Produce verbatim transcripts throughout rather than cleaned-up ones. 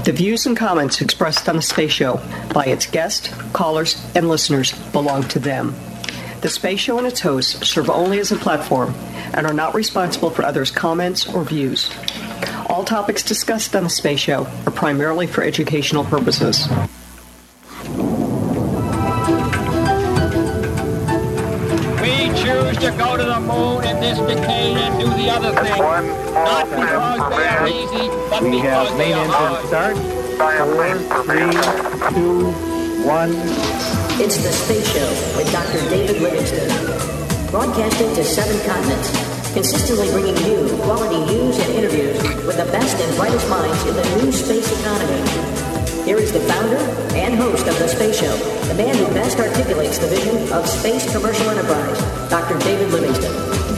The views and comments expressed on the Space Show by its guests, callers, and listeners belong to them. The Space Show and its hosts serve only as a platform and are not responsible for others' comments or views. All topics discussed on the Space Show are primarily for educational purposes. We choose to go to the moon in this decade and do the other thing. Not because they are easy, but we because have they main are engine hard. start. Four, three, two, one. It's the Space Show with Doctor David Livingston. Broadcasting to seven continents, consistently bringing you quality news and interviews with the best and brightest minds in the new space economy. Here is the founder and host of the Space Show, the man who best articulates the vision of space commercial enterprise, Doctor David Livingston.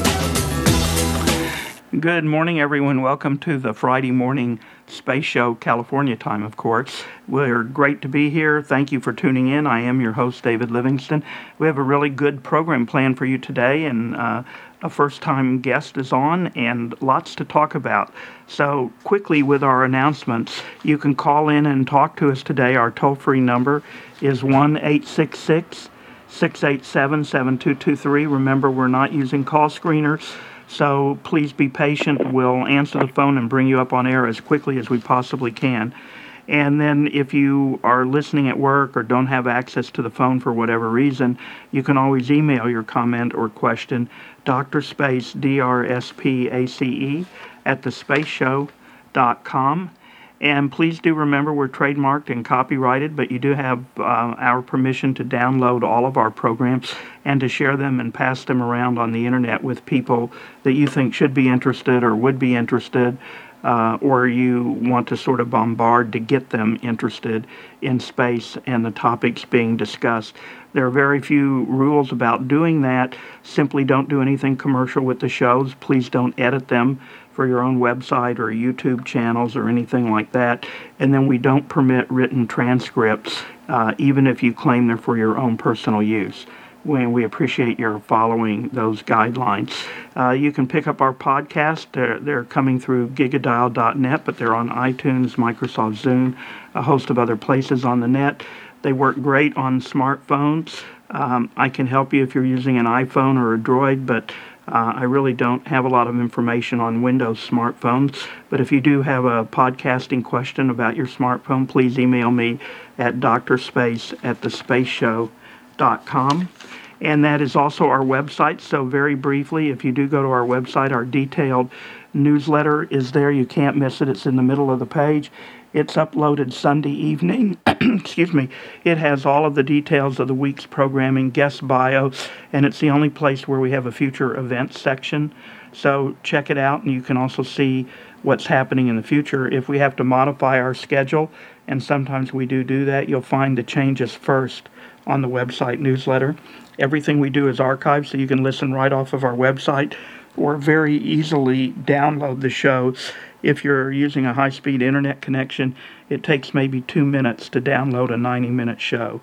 Good morning, everyone. Welcome to the Friday morning Space Show, California time, of course. We're great to be here. Thank you for tuning in. I am your host, David Livingston. We have a really good program planned for you today, and uh, a first-time guest is on, and lots to talk about. So quickly with our announcements, you can call in and talk to us today. Our toll-free number is one eight six six, six eight seven, seven two two three. Remember, we're not using call screeners, so please be patient. We'll answer the phone and bring you up on air as quickly as we possibly can. And then if you are listening at work or don't have access to the phone for whatever reason, you can always email your comment or question, drspace, D R S P A C E, at the space show dot com. And please do remember we're trademarked and copyrighted, but you do have uh, our permission to download all of our programs and to share them and pass them around on the internet with people that you think should be interested or would be interested, uh, or you want to sort of bombard to get them interested in space and the topics being discussed. There are very few rules about doing that. Simply don't do anything commercial with the shows. Please don't edit them for your own website or YouTube channels or anything like that. And then we don't permit written transcripts, uh, even if you claim they're for your own personal use. We, we appreciate your following those guidelines. Uh, you can pick up our podcast. They're, they're coming through gigadial dot net, but they're on iTunes, Microsoft Zune, a host of other places on the net. They work great on smartphones. Um, I can help you if you're using an iPhone or a Droid, but Uh, I really don't have a lot of information on Windows smartphones, but if you do have a podcasting question about your smartphone, please email me at drspace at the space show dot com. And that is also our website, so very briefly, if you do go to our website, our detailed newsletter is there. You can't miss it. It's in the middle of the page. It's uploaded Sunday evening. Excuse me. It has all of the details of the week's programming, guest bios, and it's the only place where we have a future events section. So check it out, and you can also see what's happening in the future. If we have to modify our schedule, and sometimes we do do that, you'll find the changes first on the website newsletter. Everything we do is archived, so you can listen right off of our website or very easily download the shows. If you're using a high-speed internet connection, it takes maybe two minutes to download a ninety-minute show.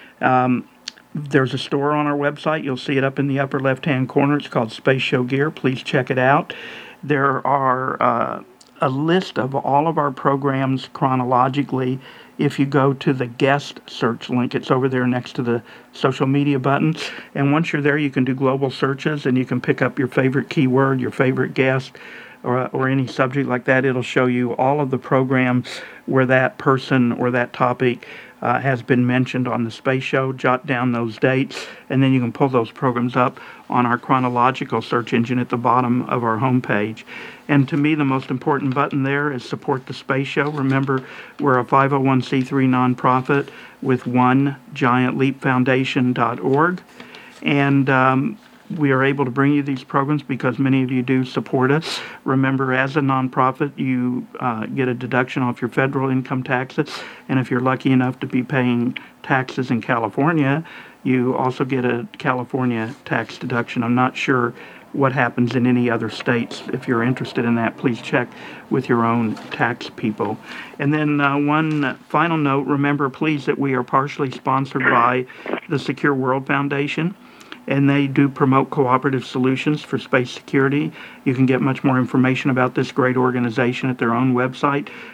Um, there's a store on our website. You'll see it up in the upper left-hand corner. It's called Space Show Gear. Please check it out. There are uh, a list of all of our programs chronologically. If you go to the guest search link, it's over there next to the social media button. And once you're there, you can do global searches, and you can pick up your favorite keyword, your favorite guest, or, or any subject like that. It'll show you all of the programs where that person or that topic uh, has been mentioned on the Space Show. Jot down those dates, and then you can pull those programs up on our chronological search engine at the bottom of our homepage. And to me, the most important button there is Support the Space Show. Remember, we're a five oh one c three nonprofit with one giant leap foundation dot org. And um, we are able to bring you these programs because many of you do support us. Remember, as a nonprofit, you uh, get a deduction off your federal income taxes, and if you're lucky enough to be paying taxes in California, you also get a California tax deduction. I'm not sure what happens in any other states. If you're interested in that, please check with your own tax people. And then uh, one final note, remember please that we are partially sponsored by the Secure World Foundation, and they do promote cooperative solutions for space security. You can get much more information about this great organization at their own website,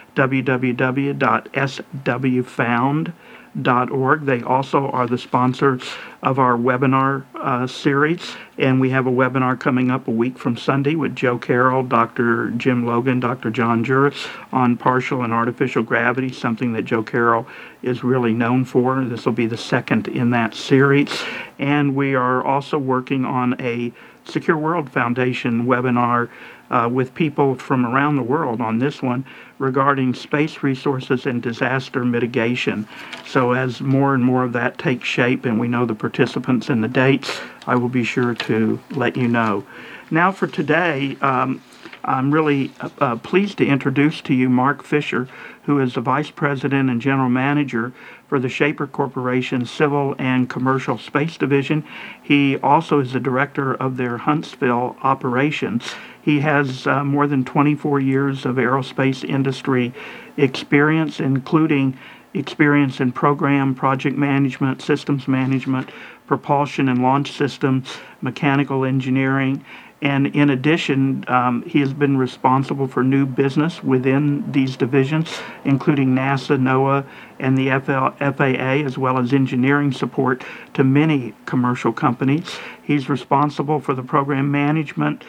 w w w dot s w found dot org. They also are the sponsor of our webinar uh, series, and we have a webinar coming up a week from Sunday with Joe Carroll, Doctor Jim Logan, Doctor John Juris on partial and artificial gravity, something that Joe Carroll is really known for. This will be the second in that series. And we are also working on a Secure World Foundation webinar uh, with people from around the world on this one regarding space resources and disaster mitigation. So as more and more of that takes shape and we know the participants and the dates, I will be sure to let you know. Now for today, um, I'm really uh, pleased to introduce to you Mark Fisher, who is the Vice President and General Manager for the Schaefer Corporation Civil and Commercial Space Division. He also is the Director of their Huntsville operations. He has uh, more than twenty-four years of aerospace industry experience, including experience in program, project management, systems management, propulsion and launch systems, mechanical engineering. And in addition, um, he has been responsible for new business within these divisions, including NASA, NOAA, and the F A A, as well as engineering support to many commercial companies. He's responsible for the program management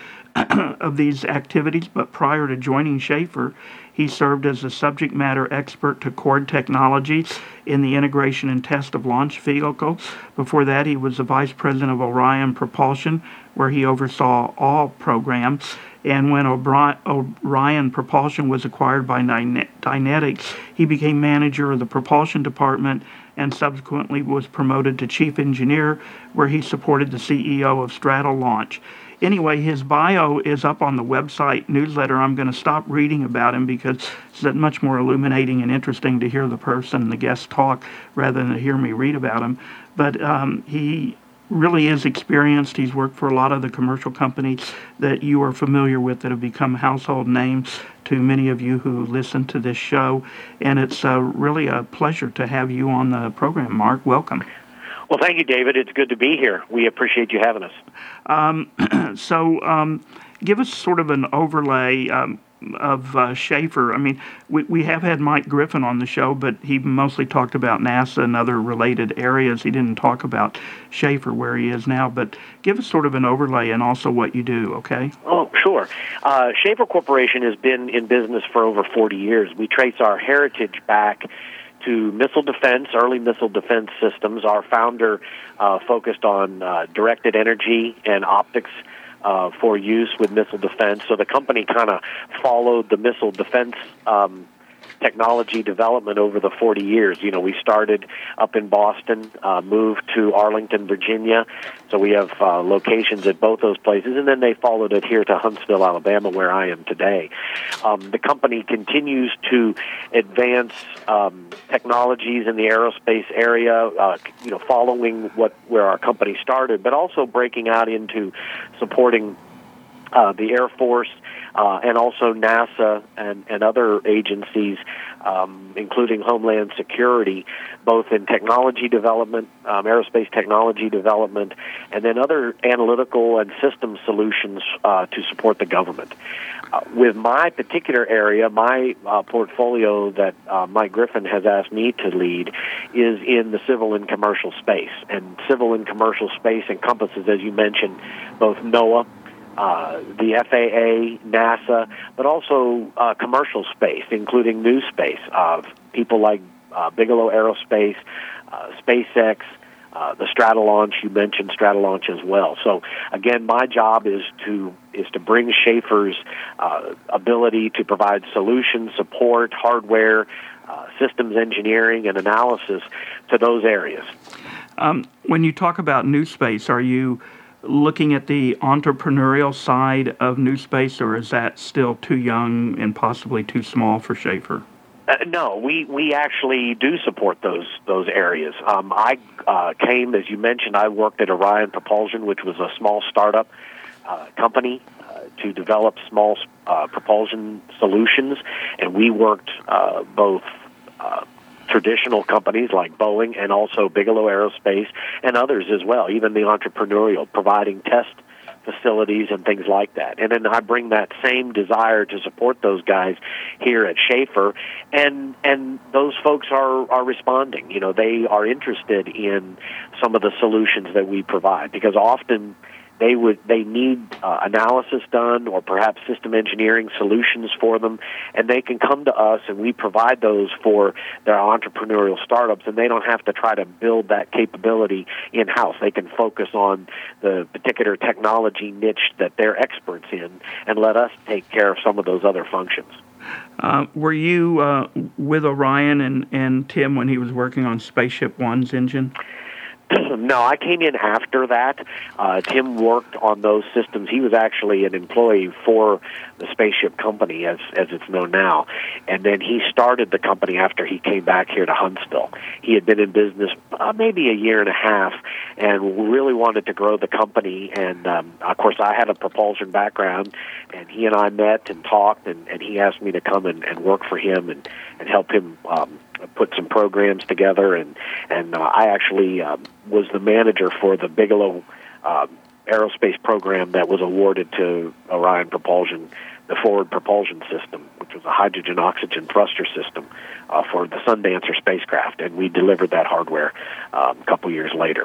of these activities, but prior to joining Schaefer, he served as a subject matter expert to Chord Technologies in the integration and test of launch vehicles. Before that, he was the vice president of Orion Propulsion, where he oversaw all programs. And when Orion Propulsion was acquired by Dynetics, he became manager of the propulsion department and subsequently was promoted to chief engineer, where he supported the C E O of Straddle Launch. Anyway, his bio is up on the website newsletter. I'm going to stop reading about him because it's much more illuminating and interesting to hear the person, the guest talk, rather than to hear me read about him. But um, he really is experienced. He's worked for a lot of the commercial companies that you are familiar with that have become household names to many of you who listen to this show. And it's uh, really a pleasure to have you on the program, Mark. Welcome. Well, thank you, David. It's good to be here. We appreciate you having us. Um, so um, give us sort of an overlay um, of uh, Schaefer. I mean, we, we have had Mike Griffin on the show, but he mostly talked about NASA and other related areas. He didn't talk about Schaefer, where he is now. But give us sort of an overlay and also what you do, okay? Oh, sure. Uh, Schaefer Corporation has been in business for over forty years. We trace our heritage back to missile defense, early missile defense systems. Our founder uh, focused on uh, directed energy and optics uh, for use with missile defense. So the company kind of followed the missile defense um, technology development over the forty years. You know, we started up in Boston, uh, moved to Arlington, Virginia. So we have uh, locations at both those places, and then they followed it here to Huntsville, Alabama, where I am today. Um, the company continues to advance um, technologies in the aerospace area, uh, you know, following what where our company started, but also breaking out into supporting uh, the Air Force, Uh, and also NASA and, and other agencies, um, including Homeland Security, both in technology development, um, aerospace technology development, and then other analytical and system solutions uh, to support the government. Uh, with my particular area, my uh, portfolio that uh, Mike Griffin has asked me to lead is in the civil and commercial space. And civil and commercial space encompasses, as you mentioned, both NOAA, Uh, the F A A, NASA, but also uh, commercial space, including new space of people like uh, Bigelow Aerospace, uh, SpaceX, uh, the Straddle Launch. You mentioned Straddle Launch as well. So again, my job is to is to bring Schaefer's uh, ability to provide solutions, support, hardware, uh, systems engineering, and analysis to those areas. Um, when you talk about new space, are you looking at the entrepreneurial side of new space, or is that still too young and possibly too small for Schaefer? Uh, no, we, we actually do support those those areas. Um, I uh, came, as you mentioned, I worked at Orion Propulsion, which was a small startup uh, company uh, to develop small uh, propulsion solutions, and we worked uh, both uh, traditional companies like Boeing and also Bigelow Aerospace and others as well, even the entrepreneurial, providing test facilities and things like that. And then I bring that same desire to support those guys here at Schaefer, and and those folks are, are responding. You know, they are interested in some of the solutions that we provide, because often they would they need uh, analysis done, or perhaps system engineering solutions for them, and they can come to us and we provide those for their entrepreneurial startups, and they don't have to try to build that capability in-house. They can focus on the particular technology niche that they're experts in and let us take care of some of those other functions. Uh, were you uh, with Orion and, and Tim when he was working on Spaceship One's engine? No, I came in after that. Uh, Tim worked on those systems. He was actually an employee for the Spaceship Company, as as it's known now. And then he started the company after he came back here to Huntsville. He had been in business uh, maybe a year and a half and really wanted to grow the company. And, um, of course, I had a propulsion background, and he and I met and talked, and, and he asked me to come and, and work for him and, and help him um, put some programs together. And, and uh, I actually um, was the manager for the Bigelow uh, aerospace program that was awarded to Orion Propulsion, the Forward Propulsion System, which was a hydrogen-oxygen thruster system uh, for the Sundancer spacecraft, and we delivered that hardware um, a couple years later.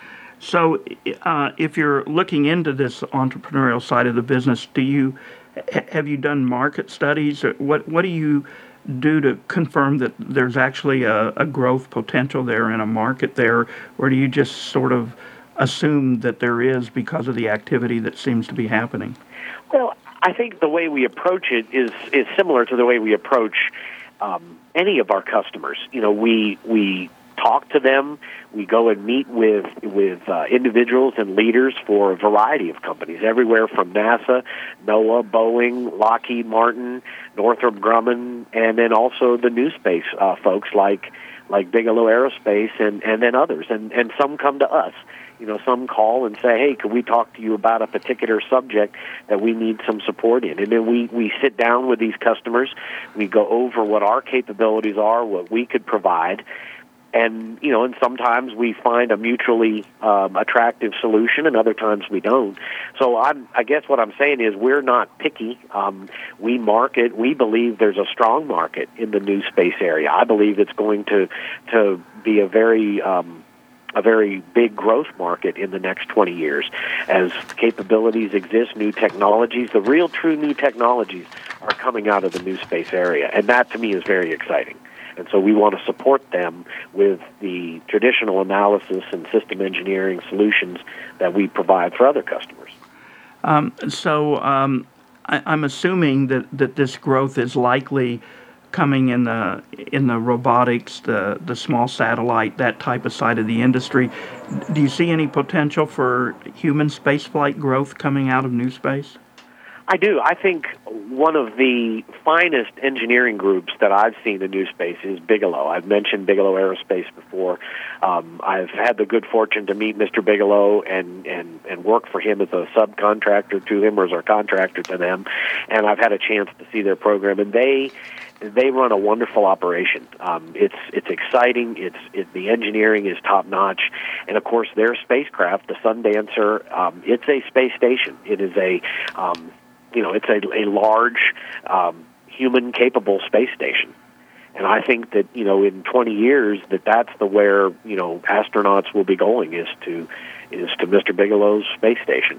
So uh, if you're looking into this entrepreneurial side of the business, do you have you done market studies? Or what, what do you do to confirm that there's actually a, a growth potential there and a market there, or do you just sort of assume that there is because of the activity that seems to be happening? Well, I think the way we approach it is is similar to the way we approach um, any of our customers. You know, we we talk to them. We go and meet with with uh, individuals and leaders for a variety of companies, everywhere from NASA, NOAA, Boeing, Lockheed Martin, Northrop Grumman, and then also the new space uh, folks like like Bigelow Aerospace and, and then others. And, and some come to us. You know, some call and say, hey, could we talk to you about a particular subject that we need some support in? And then we, we sit down with these customers. We go over what our capabilities are, what we could provide. And, you know, and sometimes we find a mutually um, attractive solution, and other times we don't. So I'm, I guess what I'm saying is we're not picky. Um, we market. We believe there's a strong market in the new space area. I believe it's going to to be a very um, a very big growth market in the next twenty years as capabilities exist, new technologies. The real true new technologies are coming out of the new space area, and that to me is very exciting. And so we want to support them with the traditional analysis and system engineering solutions that we provide for other customers. Um, so um, I, I'm assuming that, that this growth is likely coming in the in the robotics, the, the small satellite, that type of side of the industry. Do you see any potential for human spaceflight growth coming out of new space? I do. I think one of the finest engineering groups that I've seen in new space is Bigelow. I've mentioned Bigelow Aerospace before. Um, I've had the good fortune to meet Mister Bigelow and, and, and work for him as a subcontractor to him or as our contractor to them. And I've had a chance to see their program. And they they run a wonderful operation. Um, it's it's exciting. It's it, the engineering is top notch. And, of course, their spacecraft, the Sundancer, um, it's a space station. It is a... Um, You know, it's a, a large, um, human-capable space station. And I think that, you know, in twenty years, that that's the where, you know, astronauts will be going is to is to Mister Bigelow's space station.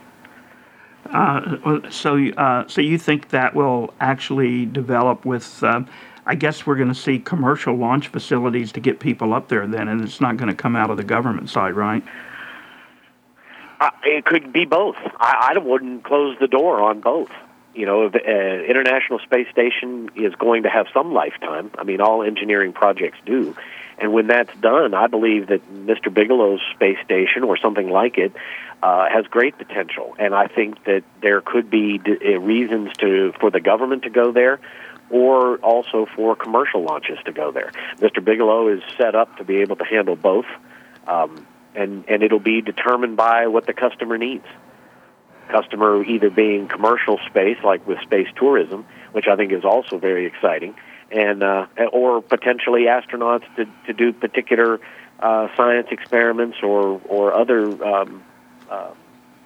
Uh, so, uh, so you think that will actually develop with, uh, I guess we're going to see commercial launch facilities to get people up there then, and it's not going to come out of the government side, right? Uh, it could be both. I, I wouldn't close the door on both. You know, the uh, International Space Station is going to have some lifetime. I mean, all engineering projects do. And when that's done, I believe that Mister Bigelow's space station or something like it uh, has great potential. And I think that there could be d- uh, reasons to for the government to go there, or also for commercial launches to go there. Mister Bigelow is set up to be able to handle both. Um, And, and it'll be determined by what the customer needs. Customer either being commercial space, like with space tourism, which I think is also very exciting, and uh, or potentially astronauts to, to do particular uh, science experiments or or other um, uh,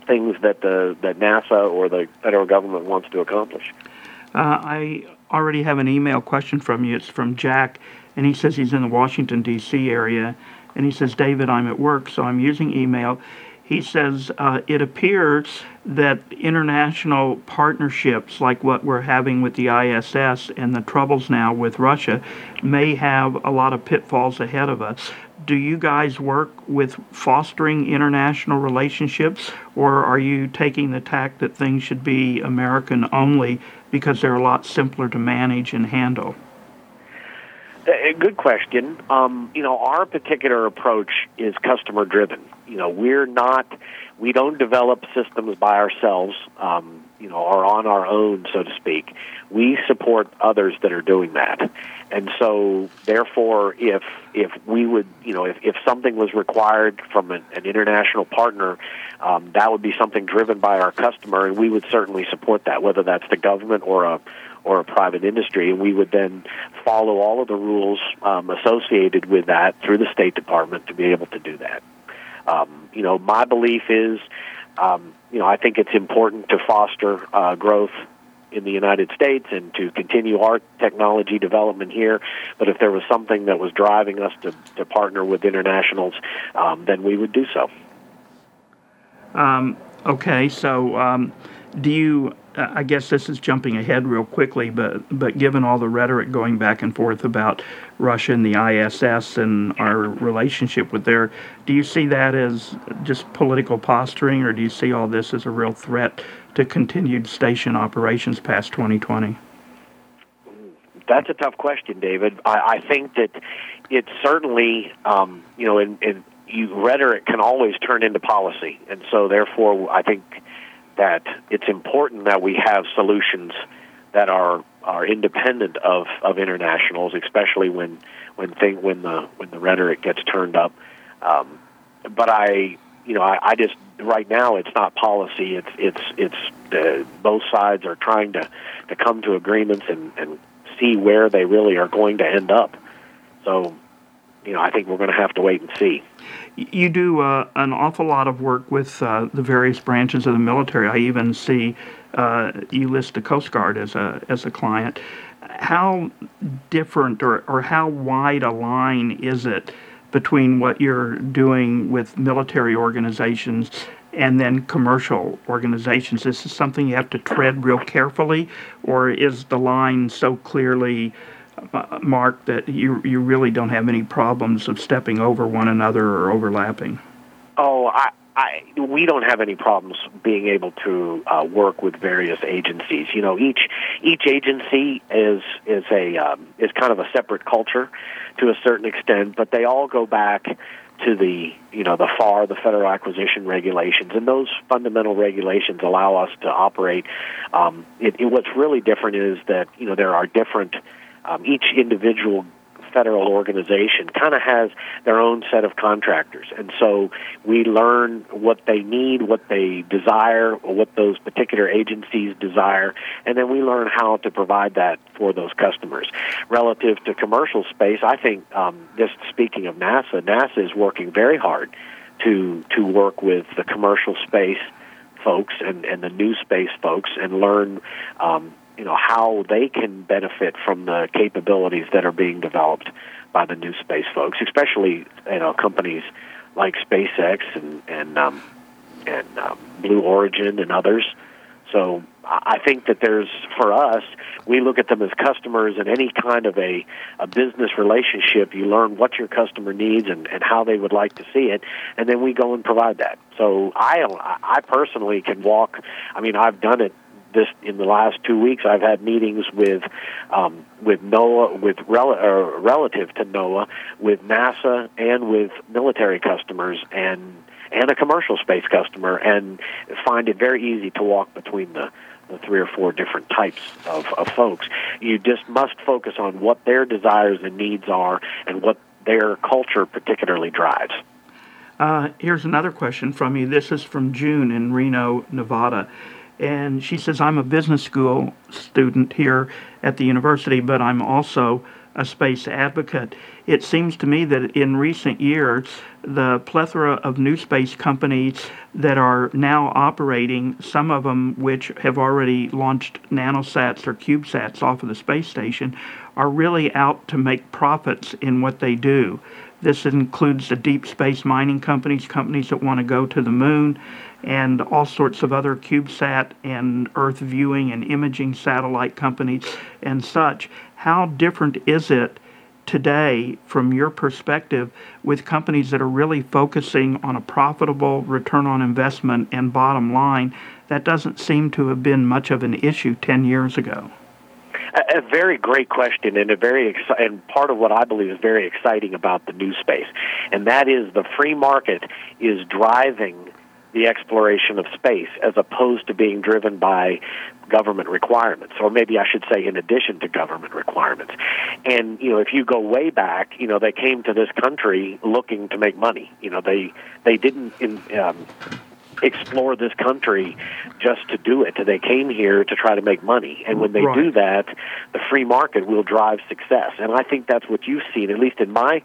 things that the that NASA or the federal government wants to accomplish. Uh, I already have an email question from you. It's from Jack, and he says he's in the Washington, D C area, and he says, David, I'm at work, so I'm using email. He says, uh, it appears that international partnerships like what we're having with the I S S and the troubles now with Russia may have a lot of pitfalls ahead of us. Do you guys work with fostering international relationships, or are you taking the tack that things should be American only because they're a lot simpler to manage and handle? A good question. Um, you know, our particular approach is customer driven. You know, we're not, we don't develop systems by ourselves, um, you know, or on our own, so to speak. We support others that are doing that. And so, therefore, if if we would, you know, if, if something was required from an, an international partner, um, that would be something driven by our customer, and we would certainly support that, whether that's the government or a or a private industry, and we would then follow all of the rules um, associated with that through the State Department to be able to do that. Um, you know, my belief is, um, you know, I think it's important to foster uh, growth in the United States and to continue our technology development here. But if there was something that was driving us to, to partner with internationals, um, then we would do so. Um, okay, so um, do you... I guess this is jumping ahead real quickly, but but given all the rhetoric going back and forth about Russia and the I S S and our relationship with there, do you see that as just political posturing, or do you see all this as a real threat to continued station operations past twenty twenty? That's a tough question, David. I, I think that it's certainly, um, you know, in, in you, rhetoric can always turn into policy, and so therefore I think that it's important that we have solutions that are are independent of, of internationals, especially when when thing when the when the rhetoric gets turned up. Um, but I, you know, I, I just right now it's not policy. It's it's it's uh, both sides are trying to, to come to agreements and, and see where they really are going to end up. So, you know, I think we're going to have to wait and see. You do uh, an awful lot of work with uh, the various branches of the military. I even see uh, you list the Coast Guard as a as a client. How different or, or how wide a line is it between what you're doing with military organizations and then commercial organizations? Is this something you have to tread real carefully, or is the line so clearly Uh, Mark, that you you really don't have any problems of stepping over one another or overlapping? Oh, I, I we don't have any problems being able to uh, work with various agencies. You know, each each agency is is a um, is kind of a separate culture to a certain extent, but they all go back to the you know the F A R, the Federal Acquisition Regulations, and those fundamental regulations allow us to operate. Um, it, it, what's really different is that you know there are different. Um, each individual federal organization kind of has their own set of contractors. And so we learn what they need, what they desire, or what those particular agencies desire, and then we learn how to provide that for those customers. Relative to commercial space, I think, um, just speaking of NASA, NASA is working very hard to to work with the commercial space folks and, and the new space folks and learn um, you know, how they can benefit from the capabilities that are being developed by the new space folks, especially, you know, companies like SpaceX and, and, um, and um, Blue Origin and others. So I think that there's, for us, we look at them as customers in any kind of a, a business relationship. You learn what your customer needs and, and how they would like to see it, and then we go and provide that. So I, I personally can walk, I mean, I've done it This in the last two weeks. I've had meetings with um, with NOAA, with rel- uh, relative to NOAA, with NASA, and with military customers, and and a commercial space customer, and find it very easy to walk between the, the three or four different types of, of folks. You just must focus on what their desires and needs are, and what their culture particularly drives. Uh, here's another question from you. This is from June in Reno, Nevada. And she says, I'm a business school student here at the university, but I'm also a space advocate. It seems to me that in recent years, the plethora of new space companies that are now operating, some of them which have already launched nanosats or CubeSats off of the space station, are really out to make profits in what they do. This includes the deep space mining companies, companies that want to go to the moon, and all sorts of other CubeSat and Earth viewing and imaging satellite companies and such. How different is it today from your perspective with companies that are really focusing on a profitable return on investment and bottom line? That doesn't seem to have been much of an issue ten years ago. A, a very great question, and a very exci- and part of what I believe is very exciting about the new space, and that is the free market is driving the exploration of space as opposed to being driven by government requirements, or maybe I should say in addition to government requirements. And, you know, if you go way back, you know, they came to this country looking to make money. You know, they, they didn't in, um, explore this country just to do it. They came here to try to make money. And when they right. do that, the free market will drive success. And I think that's what you've seen, at least in my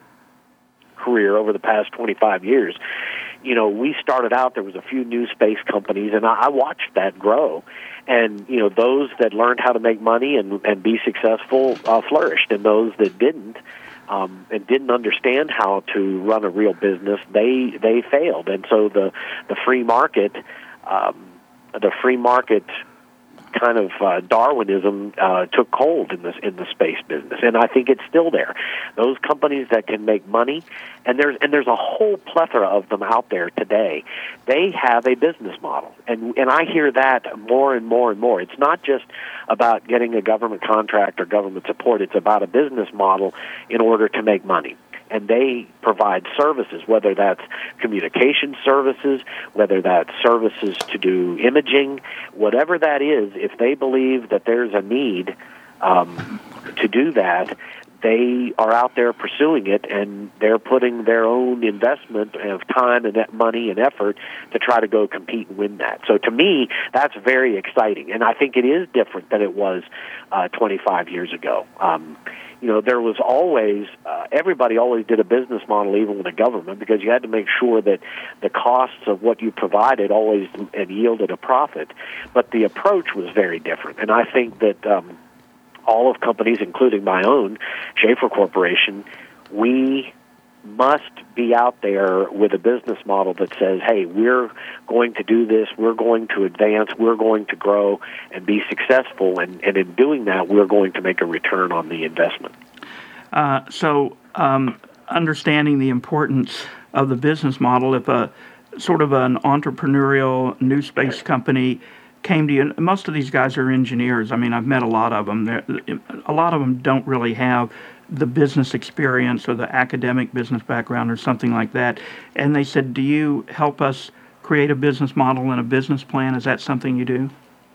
career over the past twenty-five years. You know, we started out, there was a few new space companies, and I, I watched that grow. And, you know, those that learned how to make money and, and be successful uh, flourished, and those that didn't um, and didn't understand how to run a real business, they they failed. And so the, the free market, um, the free market kind of uh, Darwinism uh, took hold in this in the space business, and I think it's still there. Those companies that can make money, and there's and there's a whole plethora of them out there today. They have a business model, and and I hear that more and more and more. It's not just about getting a government contract or government support. It's about a business model in order to make money. And they provide services, whether that's communication services, whether that's services to do imaging, whatever that is. If they believe that there's a need um, to do that, they are out there pursuing it, and they're putting their own investment of time and money and effort to try to go compete and win that. So to me, that's very exciting, and I think it is different than it was uh, twenty-five years ago. Um, You know, there was always, uh, everybody always did a business model, even with the government, because you had to make sure that the costs of what you provided always yielded a profit. But the approach was very different. And I think that um, all of companies, including my own, Schaefer Corporation, we must be out there with a business model that says, hey, we're going to do this, we're going to advance, we're going to grow and be successful, and, and in doing that, we're going to make a return on the investment. Uh, so um, understanding the importance of the business model, if a sort of an entrepreneurial new space company came to you, most of these guys are engineers. I mean, I've met a lot of them. They're, a lot of them don't really have the business experience or the academic business background or something like that. And they said, do you help us create a business model and a business plan? Is that something you do?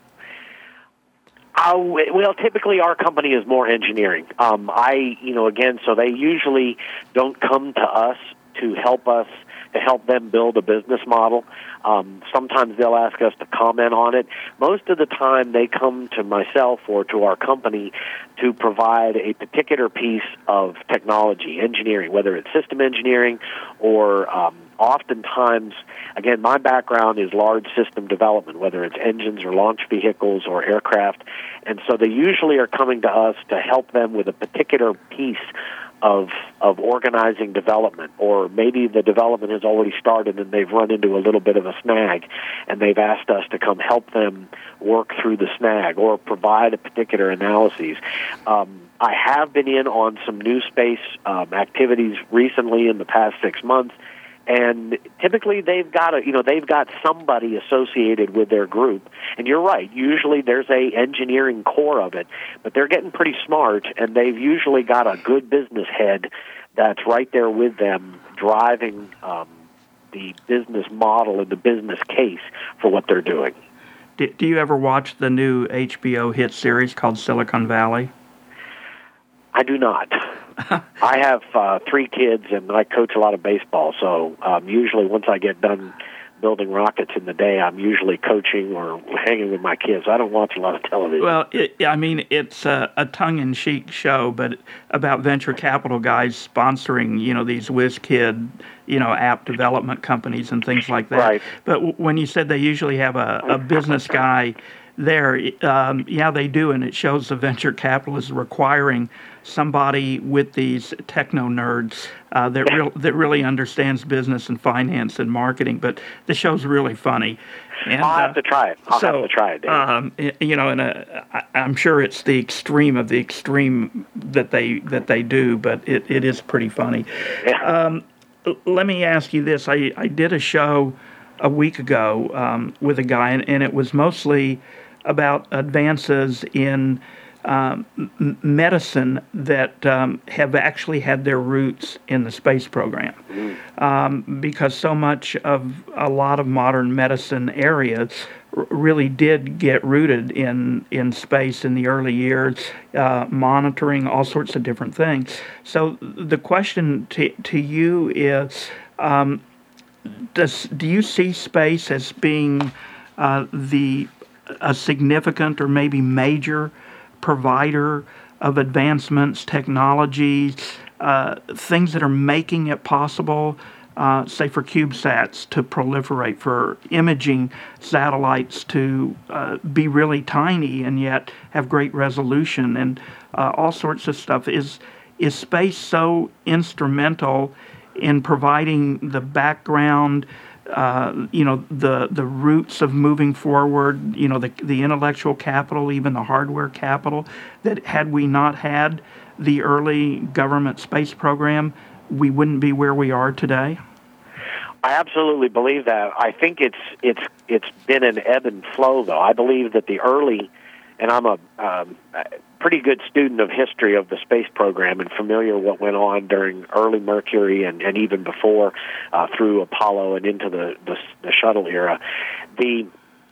Uh, well, typically our company is more engineering. Um, I, you know, again, so they usually don't come to us to help us, to help them build a business model. Um, sometimes they'll ask us to comment on it. Most of the time they come to myself or to our company to provide a particular piece of technology, engineering, whether it's system engineering or um, oftentimes, again, my background is large system development, whether it's engines or launch vehicles or aircraft. And so they usually are coming to us to help them with a particular piece of of organizing development, or maybe the development has already started and they've run into a little bit of a snag, and they've asked us to come help them work through the snag or provide a particular analysis. Um, I have been in on some new space um, activities recently in the past six months, and typically they've got a, you know, they've got somebody associated with their group. And you're right, usually there's a engineering core of it, but they're getting pretty smart, and they've usually got a good business head that's right there with them, driving um, the business model and the business case for what they're doing. Do, do you ever watch the new H B O hit series called Silicon Valley? I do not. I have uh, three kids, and I coach a lot of baseball, so um, usually once I get done building rockets in the day, I'm usually coaching or hanging with my kids. I don't watch a lot of television. Well, it, I mean, it's a, a tongue-in-cheek show, but about venture capital guys sponsoring, you know, these whiz kid, you know, app development companies and things like that. Right. But w- when you said they usually have a, a business guy there, um, yeah, they do, and it shows the venture capitalists requiring somebody with these techno nerds uh, that real that really understands business and finance and marketing. But the show's really funny. And, I'll have uh, to try it. I'll so, have to try it, Dave. Um, you know, and uh, I, I'm sure it's the extreme of the extreme that they that they do, but it, it is pretty funny. Yeah. Um, let me ask you this: I, I did a show a week ago um, with a guy, and, and it was mostly about advances in um, m- medicine that um, have actually had their roots in the space program. Um, because so much of a lot of modern medicine areas r- really did get rooted in, in space in the early years, uh, monitoring all sorts of different things. So the question to, to you is, um, does do you see space as being uh, the a significant or maybe major provider of advancements, technologies, uh, things that are making it possible, uh, say for CubeSats to proliferate, for imaging satellites to uh, be really tiny and yet have great resolution, and uh, all sorts of stuff? Is is space so instrumental in providing the background, uh, you know, the the roots of moving forward, you know, the the intellectual capital, even the hardware capital, that had we not had the early government space program, we wouldn't be where we are today? I absolutely believe that. I think it's it's it's been an ebb and flow, though. I believe that the early, and I'm a um, pretty good student of history of the space program and familiar what went on during early Mercury and, and even before uh, through Apollo and into the, the the shuttle era. The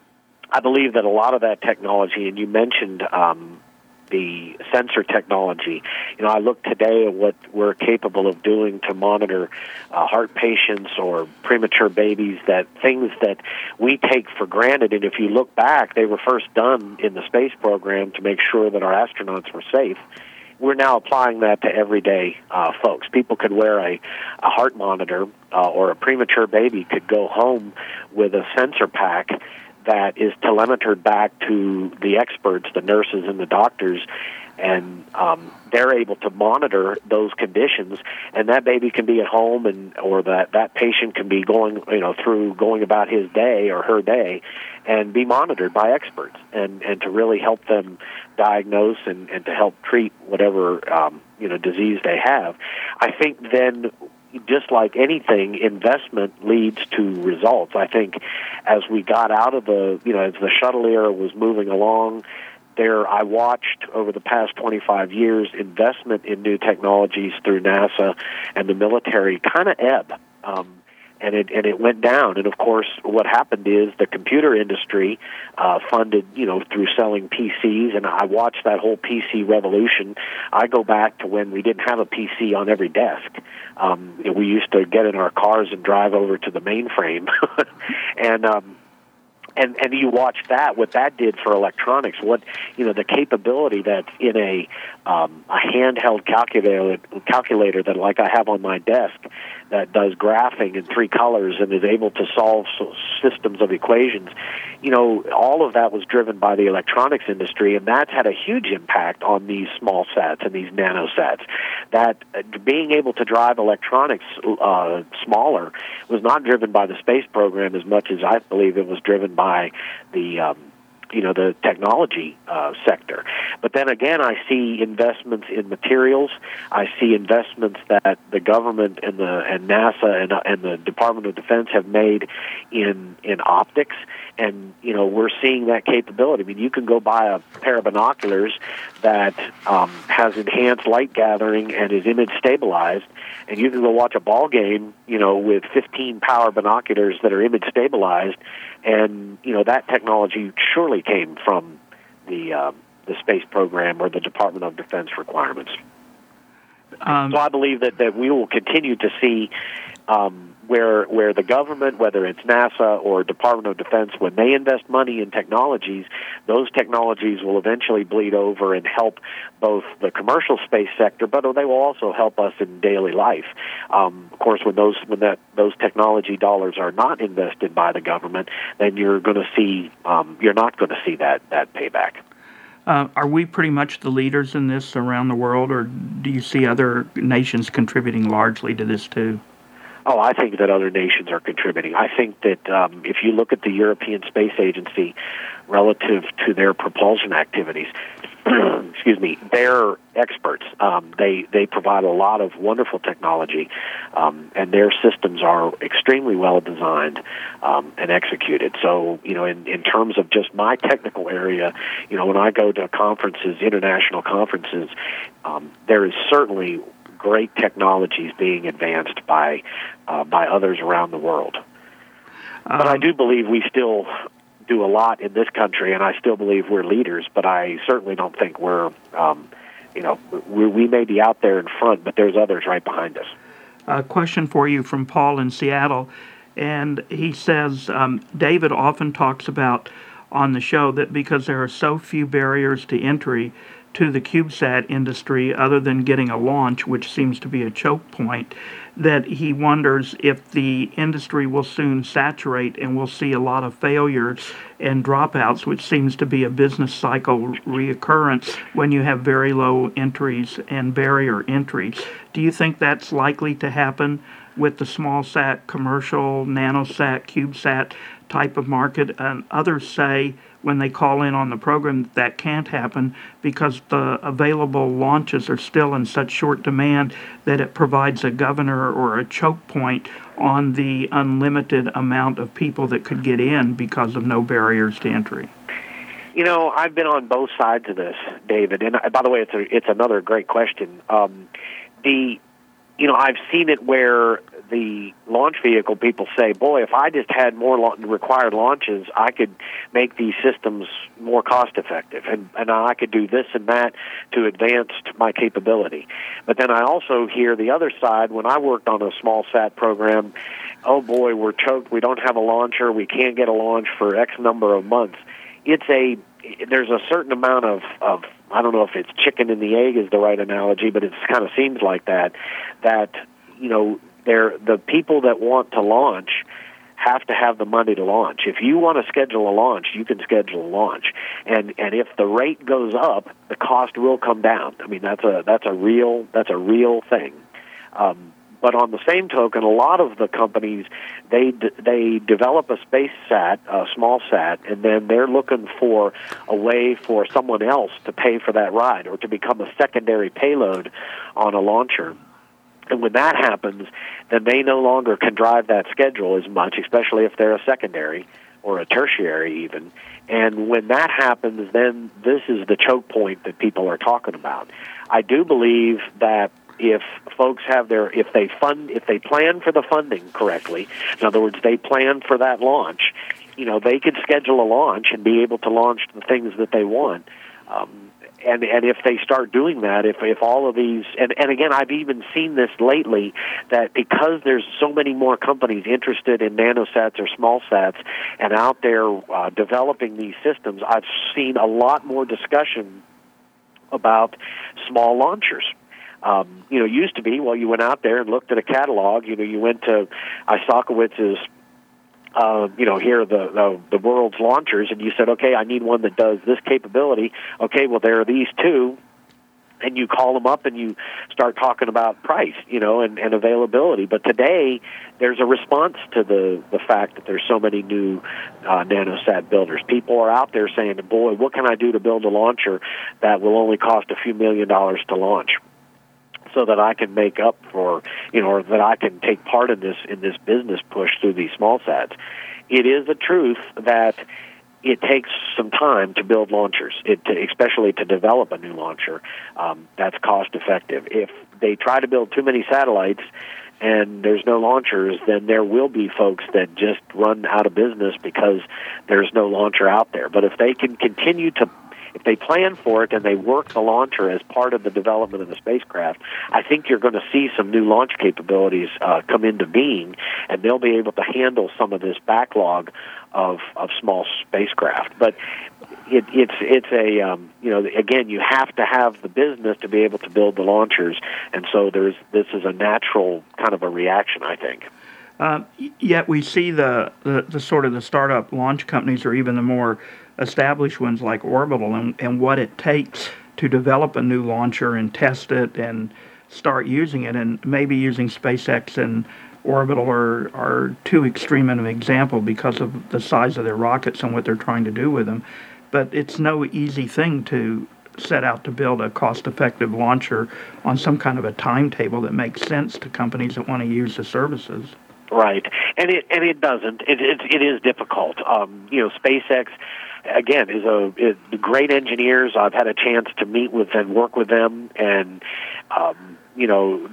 I believe that a lot of that technology, and you mentioned um, the sensor technology. You know, I look today at what we're capable of doing to monitor uh, heart patients or premature babies, that things that we take for granted. And if you look back, they were first done in the space program to make sure that our astronauts were safe. We're now applying that to everyday uh, folks. People could wear a, a heart monitor, uh, or a premature baby could go home with a sensor pack that is telemetered back to the experts, the nurses and the doctors, and um, they're able to monitor those conditions, and that baby can be at home, and or that, that patient can be going, you know, through going about his day or her day, and be monitored by experts, and, and to really help them diagnose and, and to help treat whatever um, you know disease they have. I think then, just like anything, investment leads to results. I think as we got out of the, you know, as the shuttle era was moving along, there I watched over the past twenty-five years investment in new technologies through NASA and the military kind of ebb. Um, And it and it went down. And of course, what happened is the computer industry uh, funded, you know, through selling P Cs. And I watched that whole P C revolution. I go back to when we didn't have a P C on every desk. Um, you know, we used to get in our cars and drive over to the mainframe, and. Um, And and you watch that, what that did for electronics, what, you know, the capability that's in a um, a handheld calculator calculator that, like I have on my desk, that does graphing in three colors and is able to solve systems of equations. You know, all of that was driven by the electronics industry, and that's had a huge impact on these small sats and these nanosats. That uh, being able to drive electronics uh, smaller was not driven by the space program as much as I believe it was driven by by the um, you know the technology uh, sector. But then again, I see investments in materials. I see investments that the government and the and NASA and, uh, and the Department of Defense have made in in optics. And, you know, we're seeing that capability. I mean, you can go buy a pair of binoculars that um, has enhanced light gathering and is image stabilized, and you can go watch a ball game, you know, with fifteen power binoculars that are image stabilized. And, you know, that technology surely came from the uh, the space program or the Department of Defense requirements. Um, so I believe that, that we will continue to see um, where where the government, whether it's NASA or Department of Defense, when they invest money in technologies, those technologies will eventually bleed over and help both the commercial space sector, but they will also help us in daily life. Um, of course, when those when that those technology dollars are not invested by the government, then you're going to see um, you're not going to see that that payback. Uh, are we pretty much the leaders in this around the world, or do you see other nations contributing largely to this too? Oh, I think that other nations are contributing. I think that um, if you look at the European Space Agency relative to their propulsion activities, excuse me, they're experts. Um, they they provide a lot of wonderful technology, um, and their systems are extremely well designed um, and executed. So, you know, in, in terms of just my technical area, you know, when I go to conferences, international conferences, um, there is certainly great technologies being advanced by uh, by others around the world. Um, but I do believe we still do a lot in this country, and I still believe we're leaders, but I certainly don't think we're, um, you know, we, we may be out there in front, but there's others right behind us. A question for you from Paul in Seattle, and he says, um, David often talks about on the show that because there are so few barriers to entry to the CubeSat industry other than getting a launch, which seems to be a choke point, that he wonders if the industry will soon saturate and we'll see a lot of failures and dropouts, which seems to be a business cycle reoccurrence when you have very low entries and barrier entries. Do you think that's likely to happen with the small sat, commercial, nanosat, CubeSat type of market? And others say when they call in on the program that that can't happen because the available launches are still in such short demand that it provides a governor or a choke point on the unlimited amount of people that could get in because of no barriers to entry. You know, I've been on both sides of this, David, and by the way, it's a, it's another great question. Um, the You know, I've seen it where the launch vehicle people say, boy, if I just had more la- required launches, I could make these systems more cost-effective, and, and I could do this and that to advance my capability. But then I also hear the other side. When I worked on a small sat program, oh, boy, we're choked. We don't have a launcher. We can't get a launch for X number of months. It's a There's a certain amount of, of I don't know if it's chicken and the egg is the right analogy, but it kind of seems like that, that, you know, they're, the people that want to launch have to have the money to launch. If you want to schedule a launch, you can schedule a launch. And and if the rate goes up, the cost will come down. I mean, that's a that's a real that's a real thing. Um, But on the same token, a lot of the companies, they d- they develop a space sat, a small sat, and then they're looking for a way for someone else to pay for that ride or to become a secondary payload on a launcher. And when that happens, then they no longer can drive that schedule as much, especially if they're a secondary or a tertiary even. And when that happens, then this is the choke point that people are talking about. I do believe that if folks have their, if they fund, if they plan for the funding correctly, in other words, they plan for that launch, you know, they could schedule a launch and be able to launch the things that they want. Um, and and if they start doing that, if if all of these, and, and again, I've even seen this lately, that because there's so many more companies interested in nanosats or small sats and out there uh, developing these systems, I've seen a lot more discussion about small launchers. Um, you know, used to be, well, you went out there and looked at a catalog. You know, you went to Isakowitz's, uh, you know, here are the, the the world's launchers, and you said, okay, I need one that does this capability. Okay, well, there are these two, and you call them up and you start talking about price, you know, and, and availability. But today, there's a response to the, the fact that there's so many new uh, nanosat builders. People are out there saying, boy, what can I do to build a launcher that will only cost a few million dollars to launch, so that I can make up for, you know, or that I can take part in this in this business push through these small sats. It is a truth that it takes some time to build launchers, it, especially to develop a new launcher um, that's cost effective. If they try to build too many satellites and there's no launchers, then there will be folks that just run out of business because there's no launcher out there. But if they can continue to if they plan for it and they work the launcher as part of the development of the spacecraft, I think you're going to see some new launch capabilities uh, come into being, and they'll be able to handle some of this backlog of of small spacecraft. But it, it's it's a um, you know again you have to have the business to be able to build the launchers, and so there's this is a natural kind of a reaction, I think. Uh, yet we see the, the, the sort of the startup launch companies or even the more established ones like Orbital and, and what it takes to develop a new launcher and test it and start using it. And maybe using SpaceX and Orbital are, are too extreme an example because of the size of their rockets and what they're trying to do with them. But it's no easy thing to set out to build a cost-effective launcher on some kind of a timetable that makes sense to companies that want to use the services. Right, and it and it doesn't. It it, it is difficult. Um, you know, SpaceX again is a is great engineers. I've had a chance to meet with and work with them, and um, you know,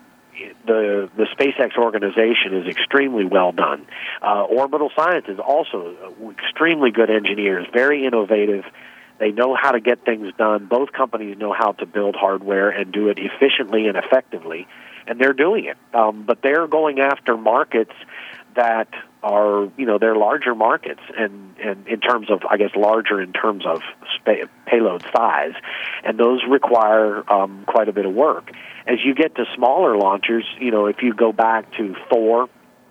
the the SpaceX organization is extremely well done. Uh, Orbital Science is also extremely good engineers, very innovative. They know how to get things done. Both companies know how to build hardware and do it efficiently and effectively. And they're doing it, um, but they're going after markets that are, you know, they're larger markets, and, and in terms of, I guess, larger in terms of spa- payload size, and those require um, quite a bit of work. As you get to smaller launchers, you know, if you go back to Thor,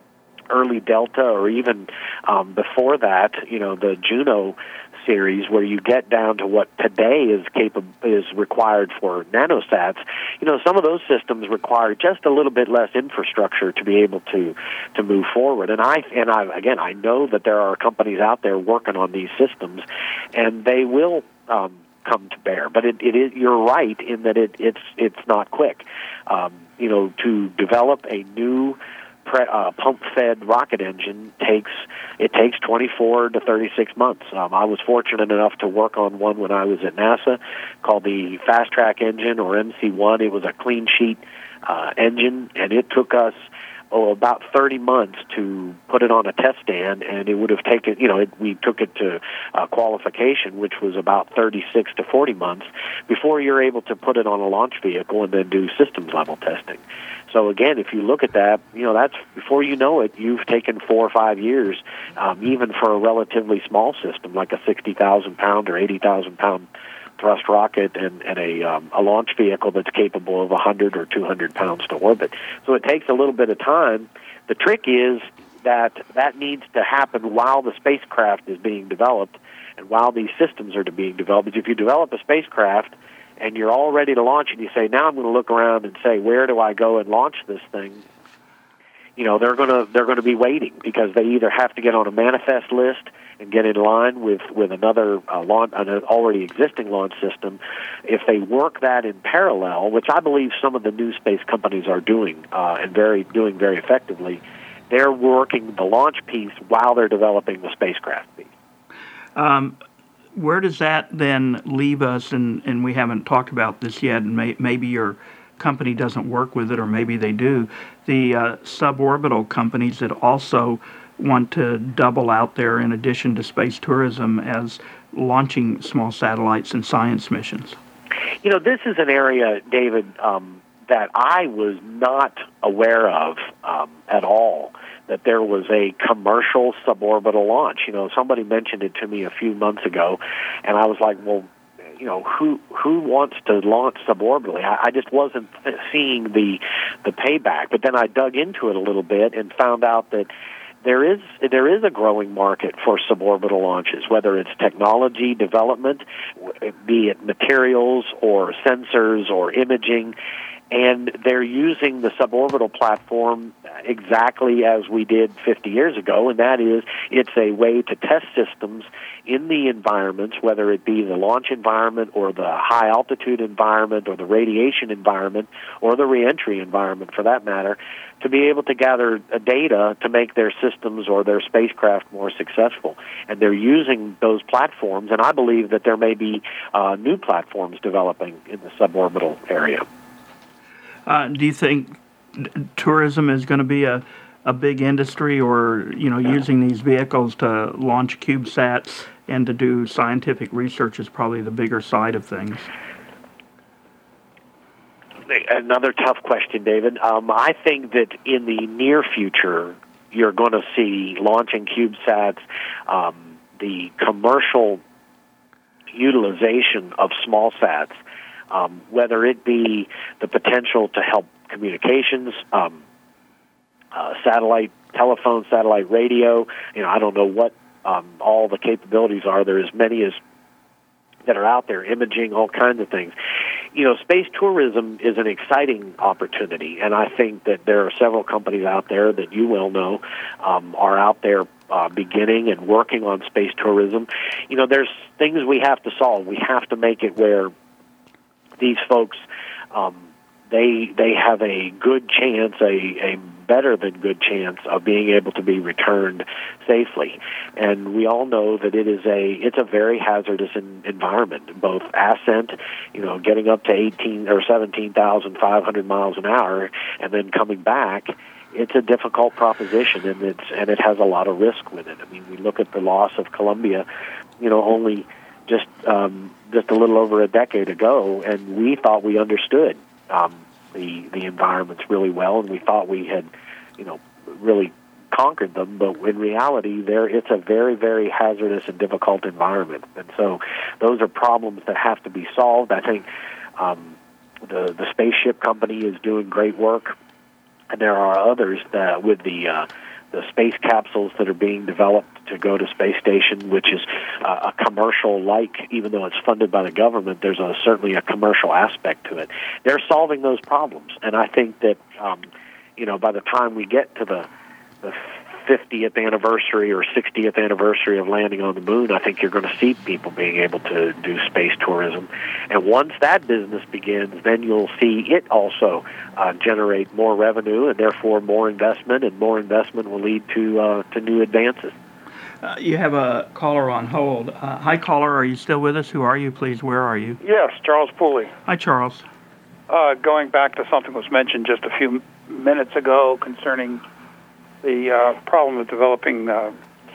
early Delta, or even um, before that, you know, the Juno series, where you get down to what today is capable is required for nanosats, you know, some of those systems require just a little bit less infrastructure to be able to to move forward. And I and I again, I know that there are companies out there working on these systems, and they will um, come to bear. But it, it is you're right in that it, it's it's not quick. Um, you know, to develop a new Pre, uh, pump-fed rocket engine takes it takes twenty-four to thirty-six months. Um, I was fortunate enough to work on one when I was at NASA, called the Fast Track engine, or M C one. It was a clean sheet uh, engine, and it took us oh about thirty months to put it on a test stand, and it would have taken you know it, we took it to uh, qualification, which was about thirty-six to forty months before you're able to put it on a launch vehicle and then do systems level testing. So again, if you look at that, you know, that's before you know it, you've taken four or five years, um, even for a relatively small system like a sixty thousand pound or eighty thousand pound thrust rocket and, and a, um, a launch vehicle that's capable of one hundred or two hundred pounds to orbit. So it takes a little bit of time. The trick is that that needs to happen while the spacecraft is being developed and while these systems are being developed. Because if you develop a spacecraft and you're all ready to launch, and you say, now I'm going to look around and say, where do I go and launch this thing? You know, they're going to they're going to be waiting, because they either have to get on a manifest list and get in line with with another uh, launch, an already existing launch system. If they work that in parallel, which I believe some of the new space companies are doing uh, and very doing very effectively, they're working the launch piece while they're developing the spacecraft piece. Um, Where does that then leave us, and, and we haven't talked about this yet, and may, maybe your company doesn't work with it, or maybe they do, the uh, suborbital companies that also want to double out there in addition to space tourism as launching small satellites and science missions? You know, this is an area, David, um, that I was not aware of um, at all, that there was a commercial suborbital launch. You know, somebody mentioned it to me a few months ago, and I was like, well, you know, who who wants to launch suborbitally? I, I just wasn't seeing the the payback. But then I dug into it a little bit and found out that there is there is a growing market for suborbital launches, whether it's technology development, be it materials or sensors or imaging. And they're using the suborbital platform exactly as we did fifty years ago, and that is it's a way to test systems in the environments, whether it be the launch environment or the high-altitude environment or the radiation environment or the reentry environment, for that matter, to be able to gather data to make their systems or their spacecraft more successful. And they're using those platforms, and I believe that there may be uh, new platforms developing in the suborbital area. Uh, do you think tourism is going to be a, a big industry, or, you know, using these vehicles to launch CubeSats and to do scientific research is probably the bigger side of things. Another tough question, David. Um, I think that in the near future, you're going to see launching CubeSats, um, the commercial utilization of small sats, um, whether it be the potential to help communications, um, uh, satellite telephone, satellite radio. You know, I don't know what um, all the capabilities are. There are as many as that are out there, imaging, all kinds of things. You know, space tourism is an exciting opportunity, and I think that there are several companies out there that you well know um, are out there uh, beginning and working on space tourism. You know, there's things we have to solve. We have to make it where these folks, um, they they have a good chance, a, a better than good chance of being able to be returned safely. And we all know that it is a it's a very hazardous in, environment, both ascent, you know, getting up to eighteen or seventeen thousand five hundred miles an hour, and then coming back. It's a difficult proposition, and it's and it has a lot of risk with it. I mean, we look at the loss of Columbia, you know, only just um, just a little over a decade ago, and we thought we understood um, the the environments really well, and we thought we had, you know, really conquered them. But in reality, there it's a very, very hazardous and difficult environment, and so those are problems that have to be solved. I think um, the the spaceship company is doing great work. And there are others that with the uh, the space capsules that are being developed to go to space station, which is uh, a commercial-like, even though it's funded by the government, there's a, certainly a commercial aspect to it. They're solving those problems, and I think that um, you know by the time we get to the the fiftieth anniversary or sixtieth anniversary of landing on the moon, I think you're going to see people being able to do space tourism. And once that business begins, then you'll see it also uh, generate more revenue and therefore more investment, and more investment will lead to uh, to new advances. Uh, you have a caller on hold. Uh, hi, caller. Are you still with us? Who are you, please? Where are you? Yes, Charles Pooley. Hi, Charles. Uh, going back to something that was mentioned just a few minutes ago concerning the uh, problem of developing uh,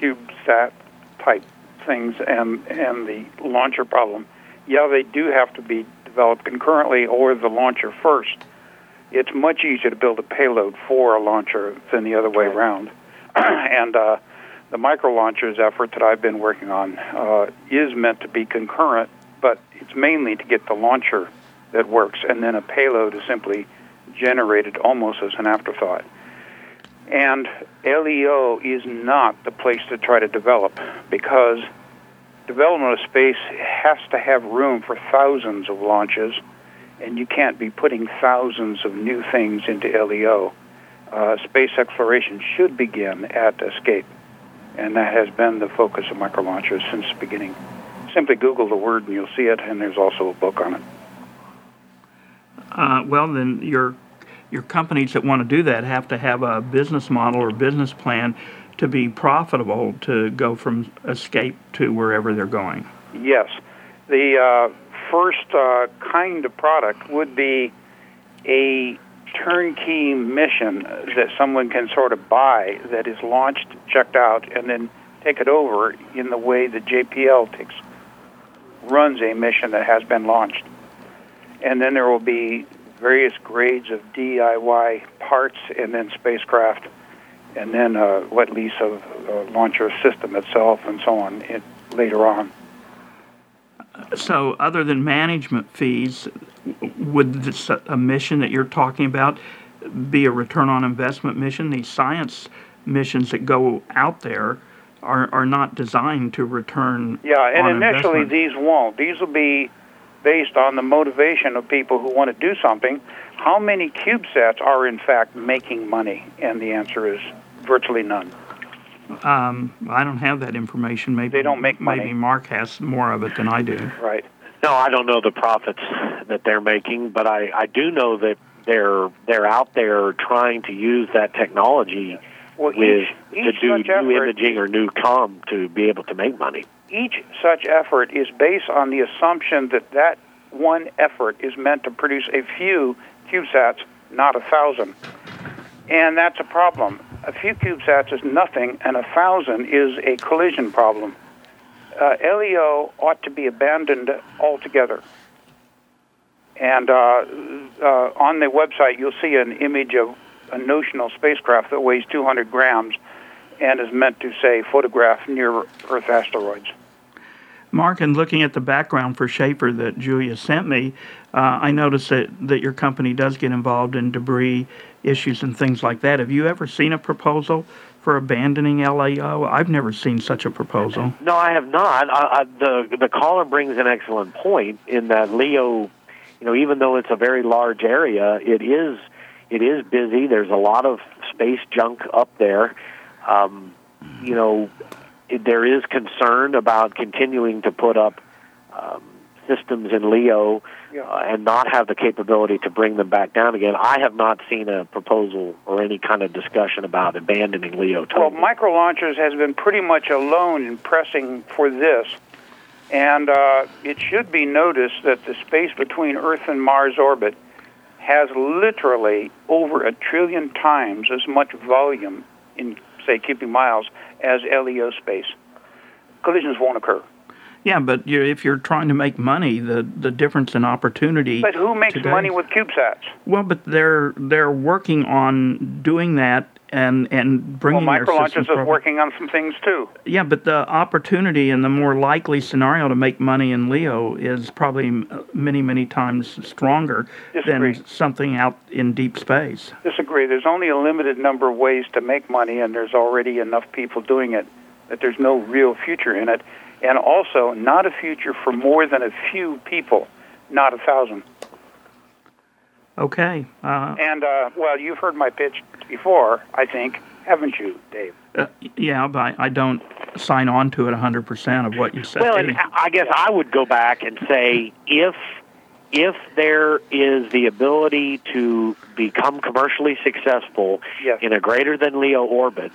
CubeSat-type things and, and the launcher problem. Yeah, they do have to be developed concurrently or the launcher first. It's much easier to build a payload for a launcher than the other way around. and uh, the micro-launchers effort that I've been working on uh, is meant to be concurrent, but it's mainly to get the launcher that works, and then a payload is simply generated almost as an afterthought. And L E O is not the place to try to develop, because development of space has to have room for thousands of launches, and you can't be putting thousands of new things into L E O. Uh, space exploration should begin at escape, and that has been the focus of micro-launchers since the beginning. Simply Google the word and you'll see it, and there's also a book on it. Uh, well, then your your companies that want to do that have to have a business model or business plan to be profitable to go from escape to wherever they're going. Yes. The uh, first uh, kind of product would be a turnkey mission that someone can sort of buy that is launched, checked out, and then take it over in the way that J P L takes, runs a mission that has been launched. And then there will be various grades of D I Y parts, and then spacecraft, and then uh, wet lease of uh, launcher system itself, and so on it, later on. So other than management fees, would this, a mission that you're talking about be a return on investment mission? These science missions that go out there are, are not designed to return Yeah, and on initially investment. These won't. These will be based on the motivation of people who want to do something. How many CubeSats are in fact making money? And the answer is virtually none. Um, I don't have that information. Maybe they don't make money. Maybe Mark has more of it than I do. Right. No, I don't know the profits that they're making, but I, I do know that they're they're out there trying to use that technology well, with each, to each do such new effort, imaging or new comm to be able to make money. Each such effort is based on the assumption that that one effort is meant to produce a few CubeSats, not a thousand. And that's a problem. A few CubeSats is nothing, and a thousand is a collision problem. uh, L E O ought to be abandoned altogether. And uh, uh, on the website, you'll see an image of a notional spacecraft that weighs two hundred grams and is meant to, say, photograph near-Earth asteroids. Mark, in looking at the background for Schaefer that Julia sent me, uh, I noticed that, that your company does get involved in debris issues and things like that. Have you ever seen a proposal for abandoning L E O? I've never seen such a proposal. No, I have not. I, I, the the caller brings an excellent point in that Leo, you know, even though it's a very large area, it is it is busy. There's a lot of space junk up there. Um, you know, it, there is concern about continuing to put up um, systems in Leo yeah. uh, and not have the capability to bring them back down again. I have not seen a proposal or any kind of discussion about abandoning Leo totally. Well, Micro Launchers has been pretty much alone in pressing for this, and uh, it should be noticed that the space between Earth and Mars orbit has literally over a trillion times as much volume in, say, cubic miles as L E O space. Collisions won't occur. Yeah, but you're, if you're trying to make money, the, the difference in opportunity. But who makes today, money with CubeSats? Well, but they're they're working on doing that and and bringing well, their Micro Launchers systems is working on some things too. Yeah, but the opportunity and the more likely scenario to make money in Leo is probably many many times stronger Disagree. than something out in deep space. Disagree. There's only a limited number of ways to make money, and there's already enough people doing it that there's no real future in it. And also, not a future for more than a few people, not a thousand. Okay. Uh, and, uh, well, you've heard my pitch before, I think, haven't you, Dave? Uh, yeah, but I don't sign on to it one hundred percent of what you said. Well, and I guess I would go back and say if if there is the ability to become commercially successful yes. in a greater than Leo orbit,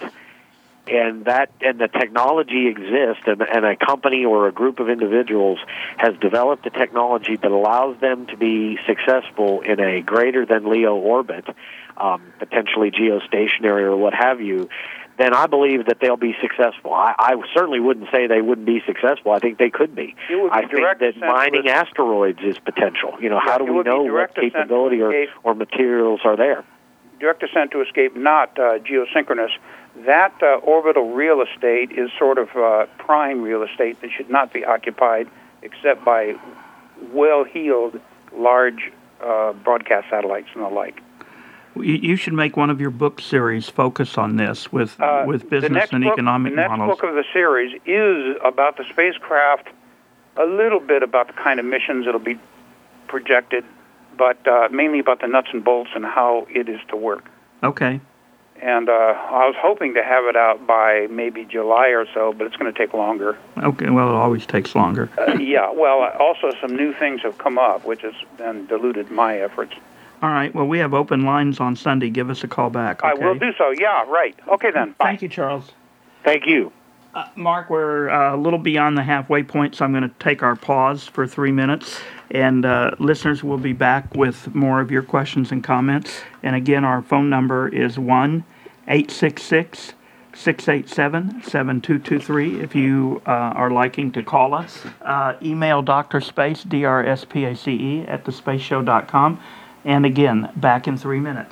and that and the technology exists, and, and a company or a group of individuals has developed a technology that allows them to be successful in a greater than Leo orbit, um, potentially geostationary or what have you, then I believe that they'll be successful. I, I certainly wouldn't say they wouldn't be successful. I think they could be. be I think that mining with, asteroids is potential. You know, yeah, how do we know what capability or, or materials are there? Direct descent to escape, not uh, geosynchronous. That uh, orbital real estate is sort of uh, prime real estate that should not be occupied except by well-heeled, large uh, broadcast satellites and the like. You should make one of your book series focus on this with uh, with business and book, economic models. The next models. book of the series is about the spacecraft, a little bit about the kind of missions that'll be projected, but uh, mainly about the nuts and bolts and how it is to work. Okay. And uh, I was hoping to have it out by maybe July or so, but it's going to take longer. Okay, well, it always takes longer. uh, yeah, well, also some new things have come up, which has then diluted my efforts. All right, well, we have open lines on Sunday. Give us a call back, okay? I will do so, yeah, right. Okay, then, bye. Thank you, Charles. Thank you. Uh, Mark, we're uh, a little beyond the halfway point, so I'm going to take our pause for three minutes. And uh, listeners will be back with more of your questions and comments. And again, our phone number is one eight six six, six eight seven, seven two two three if you uh, are liking to call us. Uh, email drspace, D R S P A C E, at the space show dot com. And again, back in three minutes.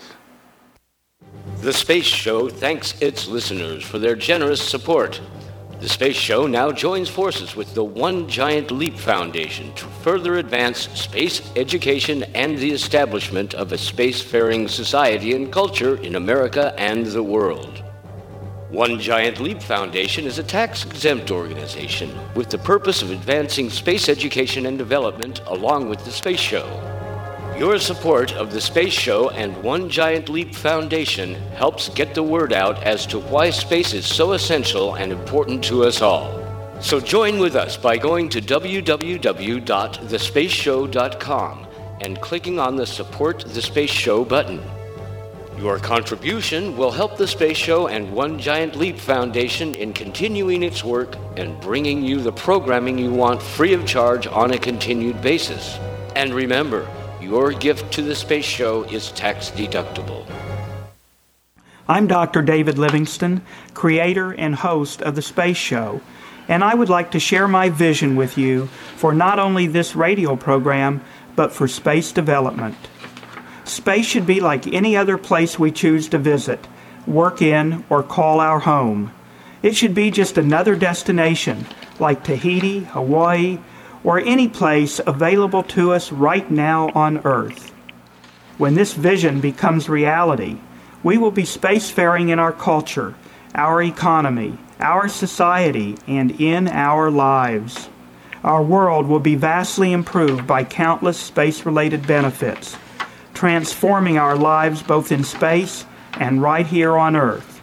The Space Show thanks its listeners for their generous support. The Space Show now joins forces with the One Giant Leap Foundation to further advance space education and the establishment of a spacefaring society and culture in America and the world. One Giant Leap Foundation is a tax-exempt organization with the purpose of advancing space education and development along with the Space Show. Your support of the Space Show and One Giant Leap Foundation helps get the word out as to why space is so essential and important to us all. So join with us by going to w w w dot the space show dot com and clicking on the Support the Space Show button. Your contribution will help the Space Show and One Giant Leap Foundation in continuing its work and bringing you the programming you want free of charge on a continued basis. And remember, your gift to the Space Show is tax deductible. I'm Doctor David Livingston, creator and host of the Space Show. and I would like to share my vision with you for not only this radio program, but for space development. Space should be like any other place we choose to visit, work in, or call our home. It should be just another destination, like Tahiti, Hawaii, or any place available to us right now on Earth. When this vision becomes reality, we will be spacefaring in our culture, our economy, our society, and in our lives. Our world will be vastly improved by countless space-related benefits, transforming our lives both in space and right here on Earth.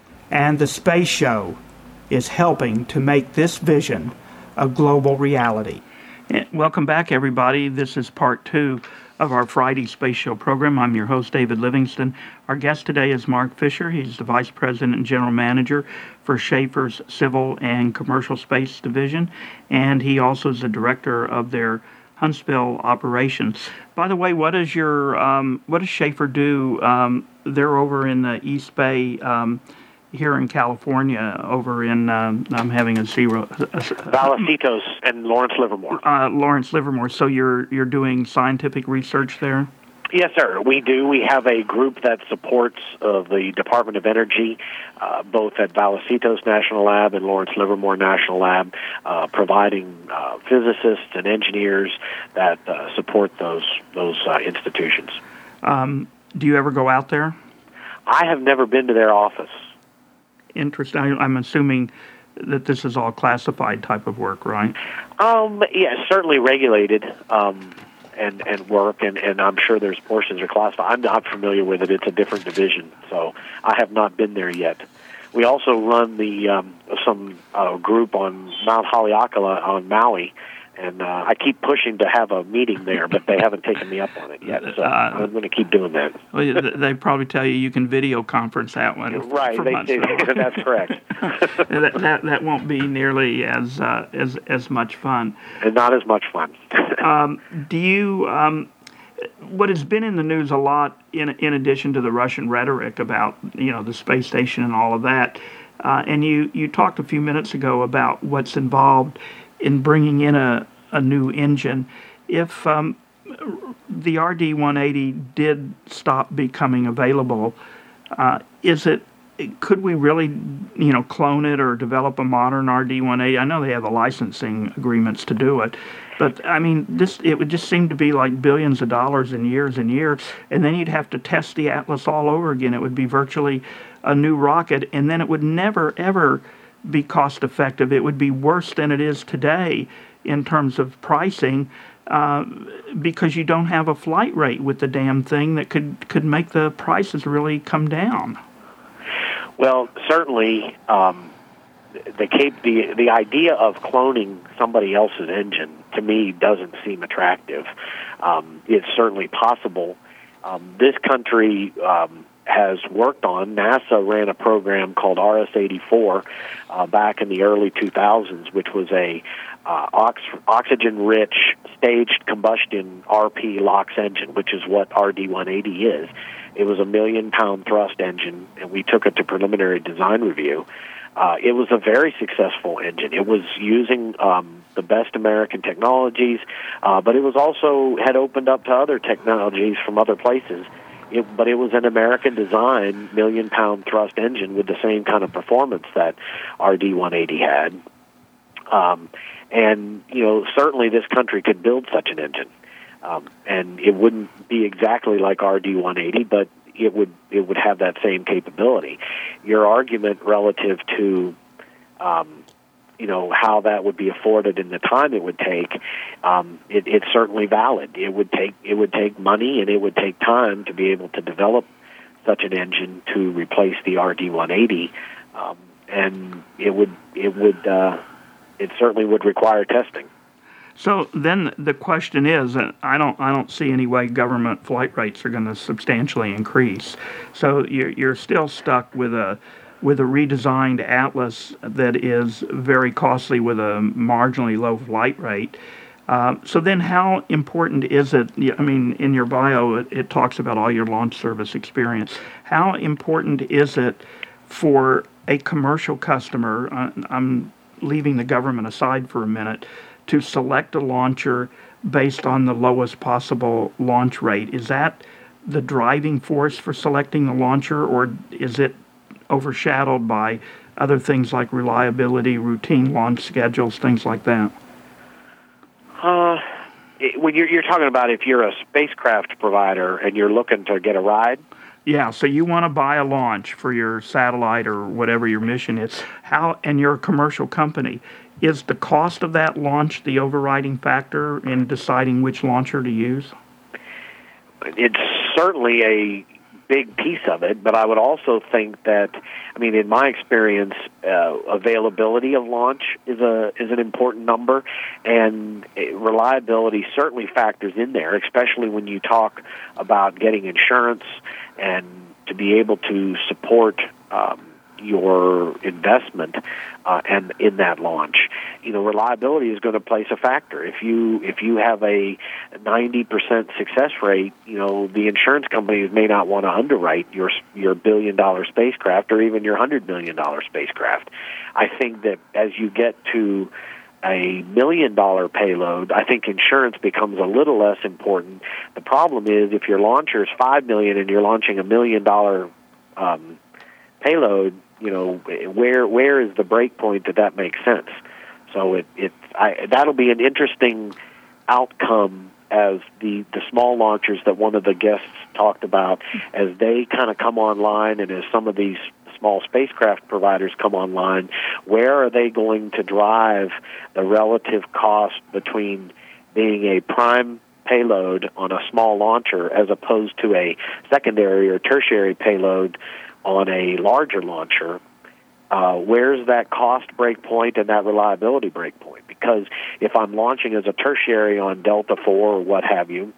And the Space Show is helping to make this vision a global reality. Welcome back, everybody. This is part two of our Friday Space Show program. I'm your host, David Livingston. Our guest today is Mark Fisher. He's the Vice President and General Manager for Schaefer's Civil and Commercial Space Division, and he also is the Director of their Huntsville operations. By the way, what does your um, what does Schaefer do? Um, they're over in the East Bay. Um, here in California, over in, um, I'm having a zero. Vallecito and Lawrence Livermore. Uh, Lawrence Livermore. So you're you're doing scientific research there? Yes, sir. We do. We have a group that supports uh, the Department of Energy, uh, both at Vallecito's National Lab and Lawrence Livermore National Lab, uh, providing uh, physicists and engineers that uh, support those those uh, institutions. Um, do you ever go out there? I have never been to their office. Interesting. I'm assuming that this is all classified type of work, right? Um, yeah, certainly regulated um, and and work, and, and I'm sure there's portions are classified. I'm not familiar with it. It's a different division, so I have not been there yet. We also run the um, some uh, group on Mount Haleakala on Maui, and uh, I keep pushing to have a meeting there, but they haven't taken me up on it yet, so uh, I'm going to keep doing that. Well, they probably tell you you can video conference that one. Right, they do. That's correct. that, that that won't be nearly as uh, as as much fun. And not as much fun. um, do you? Um, what has been in the news a lot, in in addition to the Russian rhetoric about you know the space station and all of that, uh, and you you talked a few minutes ago about what's involved in bringing in a, a new engine. If um, the R D one eighty did stop becoming available, uh, is it, could we really, you know, clone it or develop a modern R D one eighty? I know they have the licensing agreements to do it, but I mean, this, it would just seem to be like billions of dollars in years and years, and then you'd have to test the Atlas all over again. It would be virtually a new rocket, and then it would never, ever be cost effective. It would be worse than it is today in terms of pricing, uh, because you don't have a flight rate with the damn thing that could could make the prices really come down. Well, certainly, um, the, cap- the the idea of cloning somebody else's engine to me doesn't seem attractive. Um, it's certainly possible. Um, this country Um, has worked on. NASA ran a program called R S eighty-four uh, back in the early two thousands, which was a uh, ox- oxygen-rich staged combustion R P LOX engine, which is what R D one eighty is. It was a million-pound thrust engine, and we took it to preliminary design review. Uh, it was a very successful engine. It was using um, the best American technologies, uh, but it was also had opened up to other technologies from other places. It, but it was an American-designed million-pound thrust engine with the same kind of performance that R D one eighty had. Um, and, you know, certainly this country could build such an engine. Um, and it wouldn't be exactly like R D one eighty, but it would it would have that same capability. Your argument relative to um, you know, how that would be afforded and the time it would take, um, it, it's certainly valid. It would take it would take money and it would take time to be able to develop such an engine to replace the R D one eighty, um, and it would it would uh, it certainly would require testing. So then the question is, and I don't I don't see any way government flight rates are going to substantially increase. So you're you're still stuck with a with a redesigned Atlas that is very costly with a marginally low flight rate. Uh, so then how important is it, I mean, in your bio, it, it talks about all your launch service experience. How important is it for a commercial customer, uh, I'm leaving the government aside for a minute, to select a launcher based on the lowest possible launch rate. Is that the driving force for selecting the launcher, or is it overshadowed by other things like reliability, routine launch schedules, things like that? Uh, it, when you're, you're talking about if you're a spacecraft provider and you're looking to get a ride? Yeah, so you want to buy a launch for your satellite or whatever your mission is. How, and you're a commercial company, is the cost of that launch the overriding factor in deciding which launcher to use? It's certainly a big piece of it, but I would also think that, I mean, in my experience, uh, availability of launch is a is an important number, and reliability certainly factors in there, especially when you talk about getting insurance and to be able to support um, your investment uh, and in that launch. You know, reliability is going to place a factor. If you if you have a ninety percent success rate, you know, the insurance companies may not want to underwrite your your billion dollar spacecraft or even your one hundred million dollar spacecraft. I think that as you get to a million dollar payload, I think insurance becomes a little less important. The problem is if your launcher is five million and you're launching a million dollar um, payload, you know, where where is the break point that that makes sense? So it it I, that'll be an interesting outcome as the the small launchers that one of the guests talked about, as they kind of come online, and as some of these small spacecraft providers come online, where are they going to drive the relative cost between being a prime payload on a small launcher as opposed to a secondary or tertiary payload on a larger launcher? Uh, where's that cost break point and that reliability break point? Because if I'm launching as a tertiary on Delta four or what have you,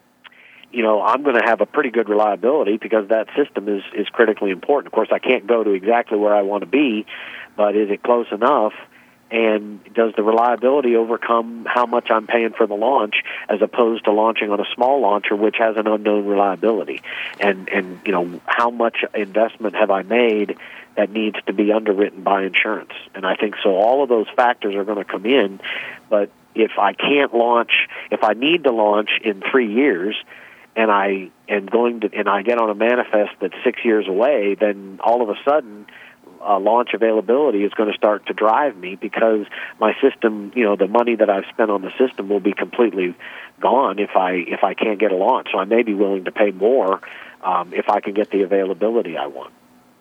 you know, I'm going to have a pretty good reliability because that system is, is critically important. Of course, I can't go to exactly where I want to be, but is it close enough? And does the reliability overcome how much I'm paying for the launch as opposed to launching on a small launcher which has an unknown reliability? And, and you know, how much investment have I made that needs to be underwritten by insurance? And I think so all of those factors are going to come in, but if I can't launch, if I need to launch in three years, and I am going to, and I get on a manifest that's six years away, then all of a sudden, uh, launch availability is going to start to drive me because my system, you know, the money that I've spent on the system will be completely gone if I if I can't get a launch. So I may be willing to pay more um, if I can get the availability I want.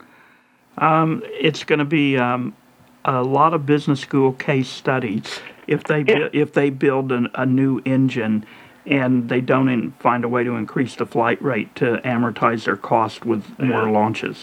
Um, it's going to be um, a lot of business school case studies if they Yeah. if they build an, a new engine and they don't in, find a way to increase the flight rate to amortize their cost with more Yeah. launches.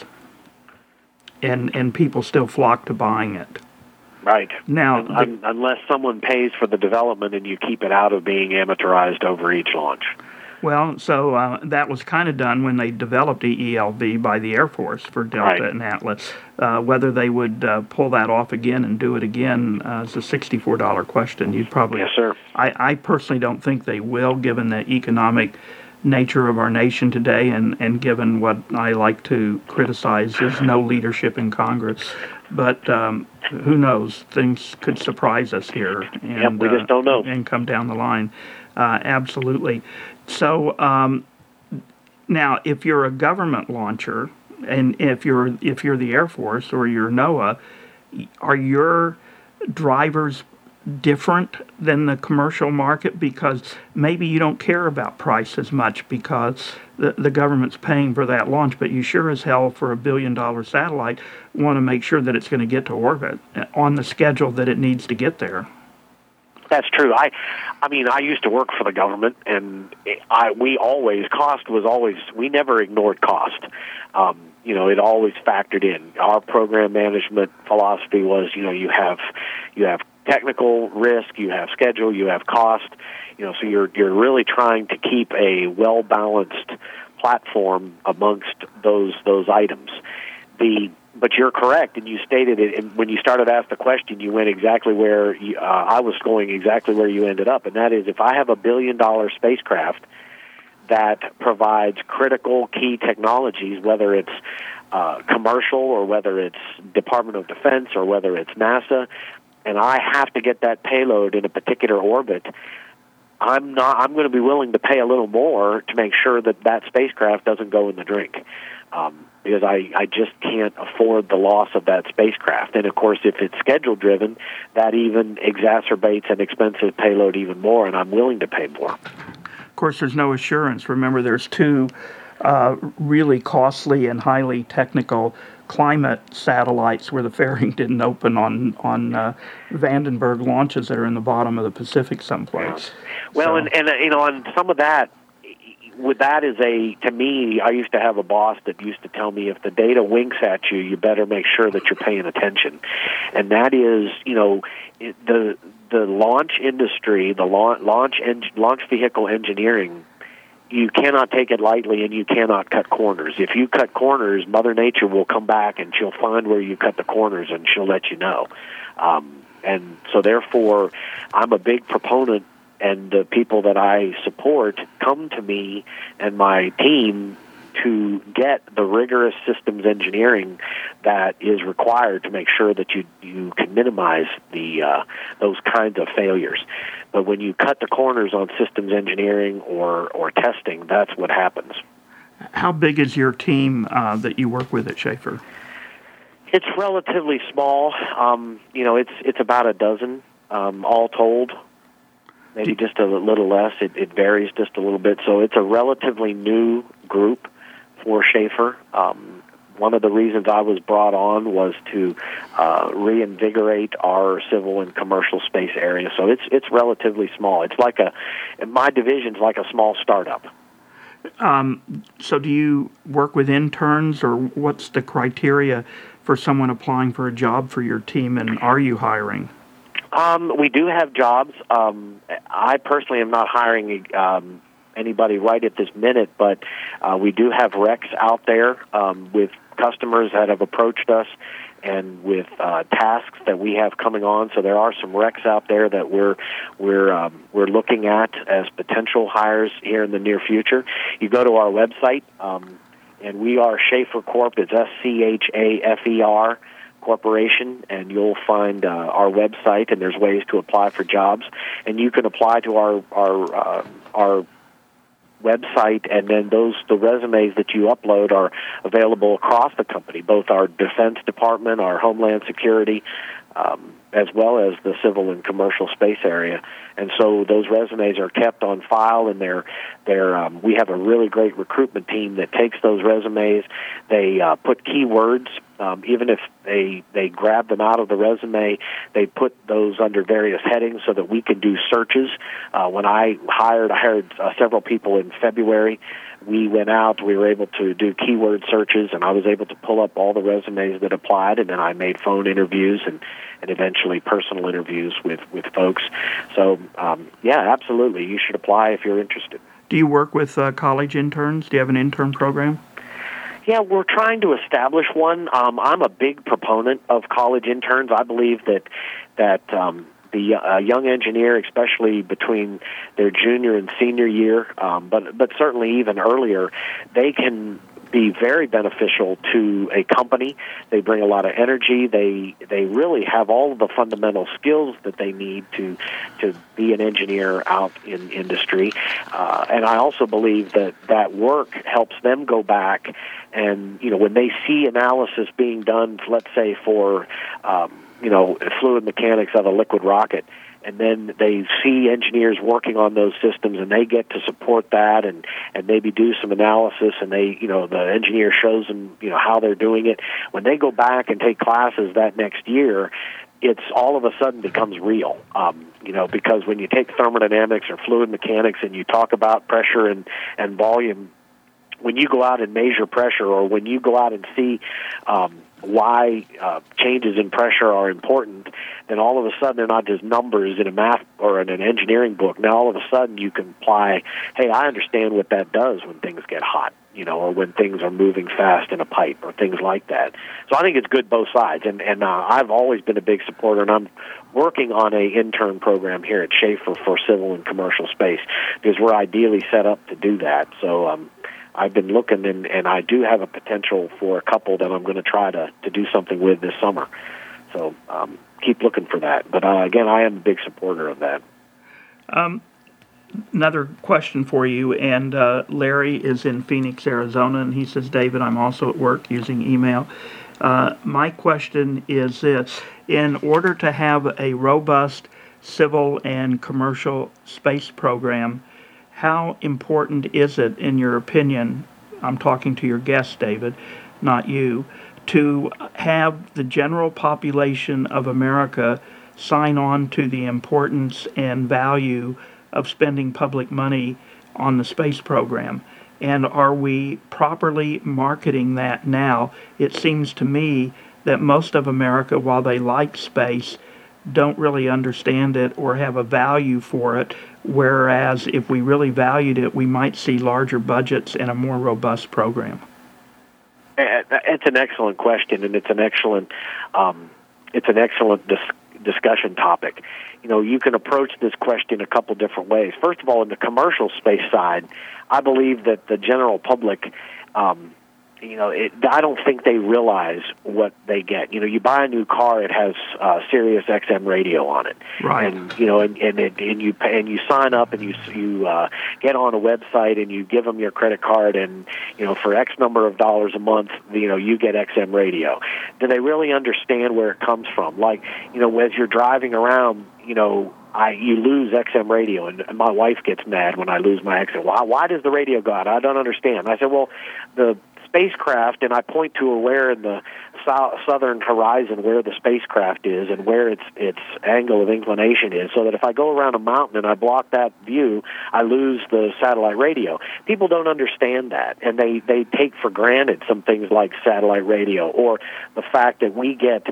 And and people still flock to buying it. Right. Now, Un- the- un- unless someone pays for the development and you keep it out of being amortized over each launch. Well, so uh, that was kind of done when they developed E E L V by the Air Force for Delta Right. and Atlas. Uh, whether they would uh, pull that off again and do it again uh, is a sixty-four dollars question. You'd probably, Yes, sir. I, I personally don't think they will, given the economic nature of our nation today, and, and given what I like to criticize is no leadership in Congress. But um, who knows? Things could surprise us here, and Yep, we just don't know. uh, and come down the line. Uh, absolutely. So um, now, if you're a government launcher, and if you're if you're the Air Force or you're NOAA, are your drivers different than the commercial market? Because maybe you don't care about price as much because the, the government's paying for that launch, but you sure as hell for a billion dollar satellite want to make sure that it's going to get to orbit on the schedule that it needs to get there. That's true. I, I mean, I used to work for the government, and I we always cost was always we never ignored cost. Um, you know, it always factored in. Our program management philosophy was, you know, you have you have technical risk, you have schedule, you have cost. You know, so you're you're really trying to keep a well balanced platform amongst those those items. The But you're correct, and you stated it. And when you started to ask the question, you went exactly where you, uh, I was going, exactly where you ended up, and that is if I have a billion-dollar spacecraft that provides critical key technologies, whether it's uh, commercial or whether it's Department of Defense or whether it's NASA, and I have to get that payload in a particular orbit, I'm not. I'm going to be willing to pay a little more to make sure that that spacecraft doesn't go in the drink, um, because I, I just can't afford the loss of that spacecraft. And of course, if it's schedule driven, that even exacerbates an expensive payload even more, and I'm willing to pay more. Of course, there's no assurance. Remember, there's two uh, really costly and highly technical climate satellites where the fairing didn't open on on uh, Vandenberg launches that are in the bottom of the Pacific someplace. Well, so. and, and you know, on some of that, with that is a, to me, I used to have a boss that used to tell me, if the data winks at you, you better make sure that you're paying attention. And that is, you know, it, the the launch industry, the launch launch, en- launch vehicle engineering, you cannot take it lightly, and you cannot cut corners. If you cut corners, Mother Nature will come back, and she'll find where you cut the corners, and she'll let you know. Um, and so, therefore, I'm a big proponent, and the people that I support come to me and my team to get the rigorous systems engineering that is required to make sure that you you can minimize the uh, those kinds of failures. But when you cut the corners on systems engineering or, or testing, that's what happens. How big is your team uh, that you work with at Schaefer? It's relatively small. Um, you know, it's it's about a dozen, um, all told. Maybe just a little less. It, it varies just a little bit. So it's a relatively new group for Schaefer. Um, one of the reasons I was brought on was to uh, reinvigorate our civil and commercial space area. So it's it's relatively small. It's like a, my division's like a small startup. Um, so do you work with interns, or what's the criteria for someone applying for a job for your team, and are you hiring? Um, we do have jobs. Um, I personally am not hiring um, anybody right at this minute, but uh, we do have recs out there um, with customers that have approached us, and with uh, tasks that we have coming on. So there are some recs out there that we're we're um, we're looking at as potential hires here in the near future. You go to our website, um, and we are Schaefer Corp. It's S C H A F E R Corporation, and you'll find uh, our website, and there's ways to apply for jobs, and you can apply to our our uh, our website, and then those the resumes that you upload are available across the company, both our Defense Department, our Homeland Security, um, as well as the civil and commercial space area. And so those resumes are kept on file, and they're they're um, we have a really great recruitment team that takes those resumes. They uh, put keywords. Um, even if they they grab them out of the resume, they put those under various headings so that we can do searches. Uh, when I hired, I hired uh, several people in February. We went out, we were able to do keyword searches, and I was able to pull up all the resumes that applied, and then I made phone interviews and, and eventually personal interviews with, with folks. So, um, yeah, absolutely. You should apply if you're interested. Do you work with uh, college interns? Do you have an intern program? Yeah, we're trying to establish one. Um, I'm a big proponent of college interns. I believe that that um, the uh, young engineer, especially between their junior and senior year, um, but but certainly even earlier, they can be very beneficial to a company. They bring a lot of energy. They they really have all of the fundamental skills that they need to to be an engineer out in industry. Uh, and I also believe that that work helps them go back and, you know, when they see analysis being done, let's say for, um, you know, fluid mechanics of a liquid rocket, and then they see engineers working on those systems, and they get to support that and, and maybe do some analysis, and they, you know, the engineer shows them, you know, how they're doing it. When they go back and take classes that next year, it's all of a sudden becomes real, um, you know, because when you take thermodynamics or fluid mechanics and you talk about pressure and, and volume, when you go out and measure pressure, or when you go out and see um, why uh, changes in pressure are important, then all of a sudden they're not just numbers in a math or in an engineering book. Now all of a sudden you can apply, hey, I understand what that does when things get hot, you know, or when things are moving fast in a pipe or things like that. So I think it's good both sides, and, and uh, I've always been a big supporter, and I'm working on a intern program here at Schaefer for civil and commercial space because we're ideally set up to do that. So um, I've been looking, and, and I do have a potential for a couple that I'm going to try to, to do something with this summer. So um, keep looking for that. But uh, again, I am a big supporter of that. Um, another question for you, and uh, Larry is in Phoenix, Arizona, and he says, David, I'm also at work using email. Uh, my question is this: in order to have a robust civil and commercial space program, how important is it, in your opinion, I'm talking to your guest, David, not you, to have the general population of America sign on to the importance and value of spending public money on the space program? And are we properly marketing that now? It seems to me that most of America, while they like space, don't really understand it or have a value for it, whereas if we really valued it, we might see larger budgets and a more robust program. It's an excellent question, and it's an excellent, um, it's an excellent dis- discussion topic. You know, you can approach this question a couple different ways. First of all, in the commercial space side, I believe that the general public, um, you know, it, I don't think they realize what they get. You know, you buy a new car, it has uh, Sirius X M radio on it, right? And you know, and and, it, and you pay, and you sign up, and you you uh, get on a website, and you give them your credit card, and you know, for X number of dollars a month, you know, you get X M radio. Do they really understand where it comes from? Like, you know, as you're driving around, you know, I you lose X M radio, and my wife gets mad when I lose my X M. Why, why does the radio go out? I don't understand. And I said, well, the spacecraft, and I point to where in the south, southern horizon where the spacecraft is and where its its angle of inclination is, so that if I go around a mountain and I block that view, I lose the satellite radio. People don't understand that, and they, they take for granted some things like satellite radio, or the fact that we get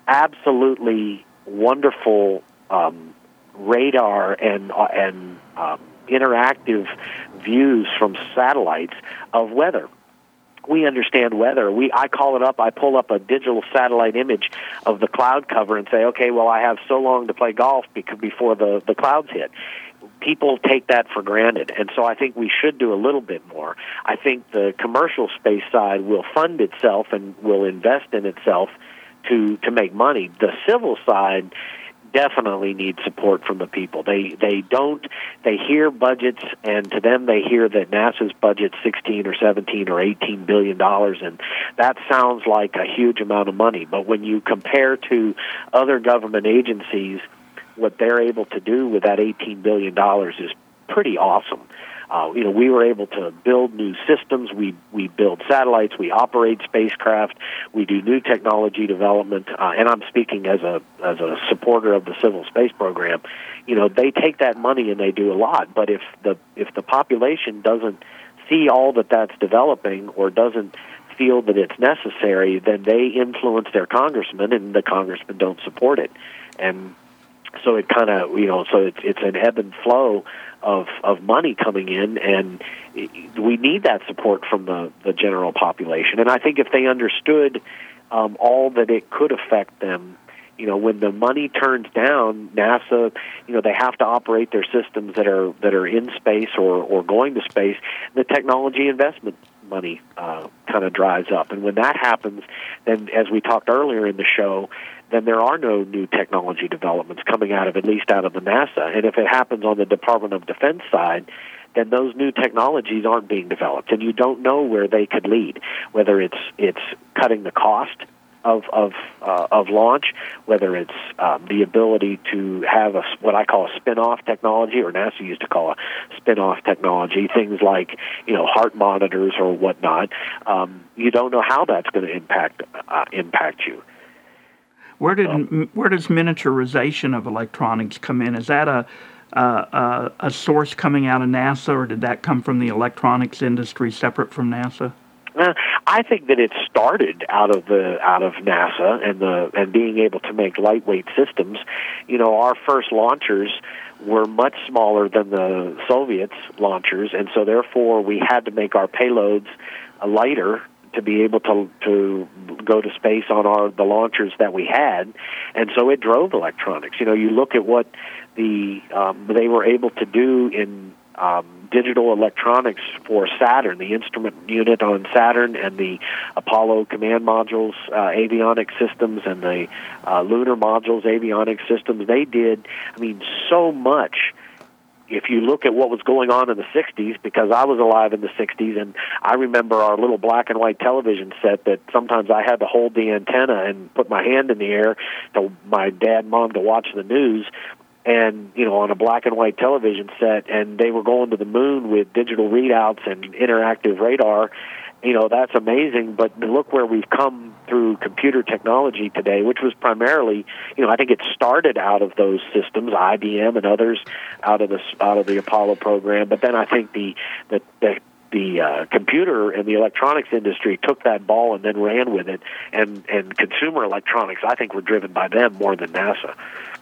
absolutely wonderful um, radar and uh, and um, interactive views from satellites of weather. We understand weather. We I call it up. I pull up a digital satellite image of the cloud cover and say, okay, well, I have so long to play golf because before the, the clouds hit. People take that for granted, and so I think we should do a little bit more. I think the commercial space side will fund itself and will invest in itself to to make money. The civil side definitely need support from the people. They they don't they hear budgets, and to them they hear that NASA's budget's sixteen or seventeen or eighteen billion dollars, and that sounds like a huge amount of money. But when you compare to other government agencies, what they're able to do with that eighteen billion dollars is pretty awesome. Uh, you know, we were able to build new systems. We we build satellites. We operate spacecraft. We do new technology development. Uh, and I'm speaking as a as a supporter of the civil space program. You know, they take that money and they do a lot. But if the if the population doesn't see all that that's developing, or doesn't feel that it's necessary, then they influence their congressman, and the congressmen don't support it. And so it kind of, you know, so it's it's an ebb and flow of of money coming in, and we need that support from the, the general population. And I think if they understood um, all that it could affect them, you know, when the money turns down, NASA, you know, they have to operate their systems that are that are in space or, or going to space. The technology investment money uh, kind of dries up. And when that happens, then, as we talked earlier in the show, then there are no new technology developments coming out of, at least out of the NASA. And if it happens on the Department of Defense side, then those new technologies aren't being developed, and you don't know where they could lead, whether it's it's cutting the cost of of uh, of launch, whether it's um, the ability to have a what I call a spin-off technology, or NASA used to call a spin-off technology, things like, you know, heart monitors or whatnot. Um, you don't know how that's going to impact uh, impact you. Where did um, where does miniaturization of electronics come in? Is that a uh, a, a source coming out of NASA, or did that come from the electronics industry separate from NASA? Uh, I think that it started out of the out of NASA and the and being able to make lightweight systems. You know, our first launchers were much smaller than the Soviets' launchers, and so therefore we had to make our payloads uh, lighter to be able to to go to space on our the launchers that we had, and so it drove electronics. You know, you look at what the um, they were able to do in um, digital electronics for Saturn, the instrument unit on Saturn, and the Apollo command modules, uh, avionics systems, and the uh, lunar modules, avionics systems. They did, I mean, so much. If you look at what was going on in the sixties, because I was alive in the sixties, and I remember our little black and white television set that sometimes I had to hold the antenna and put my hand in the air to my dad and mom to watch the news, and, you know, on a black and white television set, and they were going to the moon with digital readouts and interactive radar. You know, that's amazing, but look where we've come through computer technology today, which was primarily, you know, I think it started out of those systems, I B M and others, out of the out of the Apollo program. But then I think the the the, the uh, computer and the electronics industry took that ball and then ran with it, and and consumer electronics, I think, were driven by them more than NASA.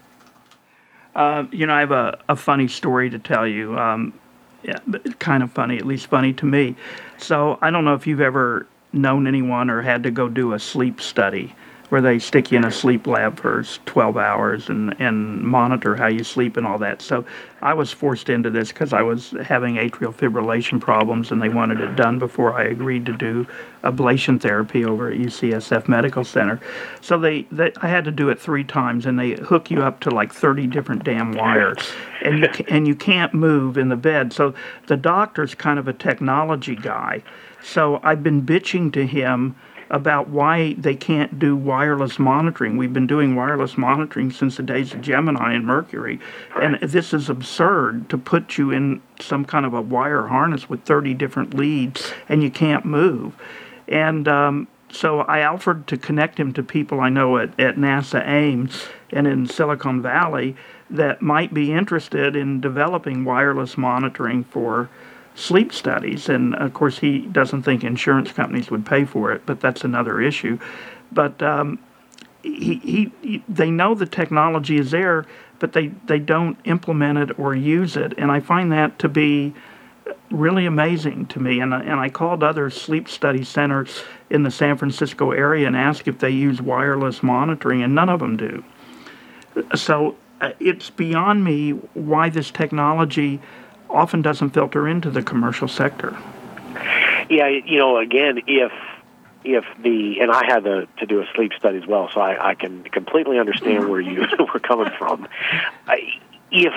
Uh, you know, I have a, a funny story to tell you. Um, Yeah, but kind of funny, at least funny to me. So I don't know if you've ever known anyone or had to go do a sleep study where they stick you in a sleep lab for twelve hours and, and monitor how you sleep and all that. So I was forced into this because I was having atrial fibrillation problems, and they wanted it done before I agreed to do ablation therapy over at U C S F Medical Center. So they, they I had to do it three times, and they hook you up to like thirty different damn wires, and you and you can't move in the bed. So the doctor's kind of a technology guy. So I've been bitching to him about why they can't do wireless monitoring. We've been doing wireless monitoring since the days of Gemini and Mercury, and this is absurd to put you in some kind of a wire harness with thirty different leads and you can't move. And um, so I offered to connect him to people I know at, at NASA Ames and in Silicon Valley that might be interested in developing wireless monitoring for sleep studies. And of course he doesn't think insurance companies would pay for it, but that's another issue. But um, he, he, he they know the technology is there, but they, they don't implement it or use it, and I find that to be really amazing to me. And, and I called other sleep study centers in the San Francisco area and asked if they use wireless monitoring, and none of them do. So uh, it's beyond me why this technology often doesn't filter into the commercial sector. Yeah, you know, again, if if the, and I had to, to do a sleep study as well, so I, I can completely understand where you were coming from. If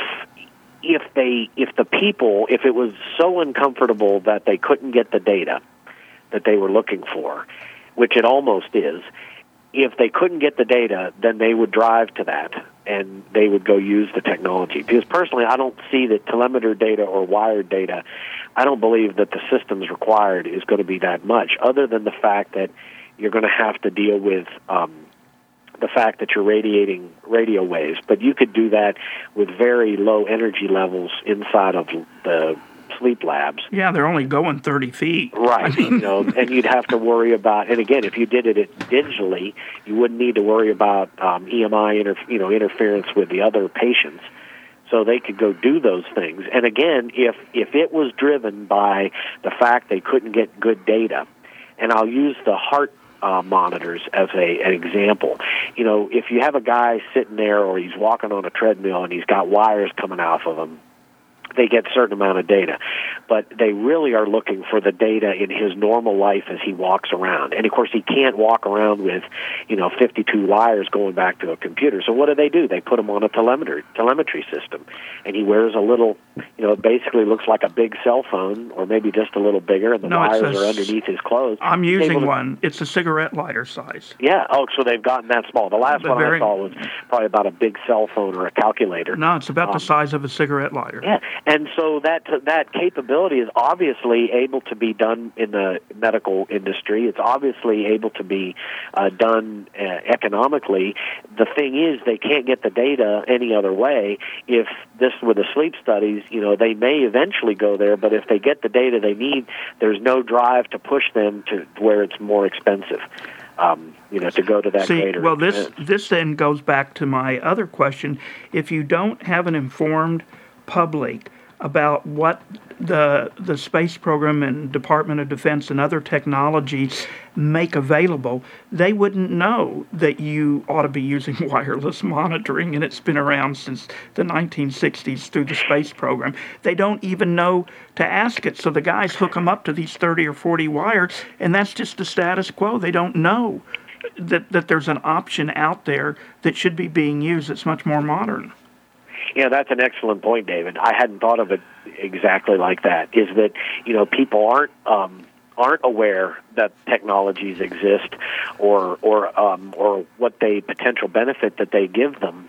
if they, if the people, if it was so uncomfortable that they couldn't get the data that they were looking for, which it almost is, if they couldn't get the data, then they would drive to that, and they would go use the technology. Because personally, I don't see that telemeter data or wired data, I don't believe that the systems required is going to be that much, other than the fact that you're going to have to deal with um, the fact that you're radiating radio waves. But you could do that with very low energy levels inside of the sleep labs. Yeah, they're only going thirty feet. Right. You know, and you'd have to worry about, and again, if you did it digitally, you wouldn't need to worry about um, E M I, inter, you know, interference with the other patients. So they could go do those things. And again, if if it was driven by the fact they couldn't get good data, and I'll use the heart uh, monitors as a an example. You know, if you have a guy sitting there, or he's walking on a treadmill and he's got wires coming off of him, they get a certain amount of data. But they really are looking for the data in his normal life as he walks around. And, of course, he can't walk around with, you know, fifty-two wires going back to a computer. So what do they do? They put him on a telemetry, telemetry system. And he wears a little, you know, it basically looks like a big cell phone, or maybe just a little bigger, and the no, wires a, are underneath his clothes. I'm using to, one. It's a cigarette lighter size. Yeah. Oh, so they've gotten that small. The last the one very, I saw was probably about a big cell phone or a calculator. No, it's about um, the size of a cigarette lighter. Yeah. And so that that capability is obviously able to be done in the medical industry. It's obviously able to be uh, done uh, economically. The thing is, they can't get the data any other way. If this were the sleep studies, you know, they may eventually go there, but if they get the data they need, there's no drive to push them to where it's more expensive. Um, you know, to go to that See, greater well, this extent. this then goes back to my other question. If you don't have an informed public about what the the space program and Department of Defense and other technologies make available, they wouldn't know that you ought to be using wireless monitoring, and it's been around since the nineteen sixties through the space program. They don't even know to ask it, so the guys hook them up to these thirty or forty wires, and that's just the status quo. They don't know that, that there's an option out there that should be being used that's much more modern. Yeah, that's an excellent point, David. I hadn't thought of it exactly like that. Is that, you know, people aren't um, aren't aware that technologies exist, or or um, or what they potential benefit that they give them,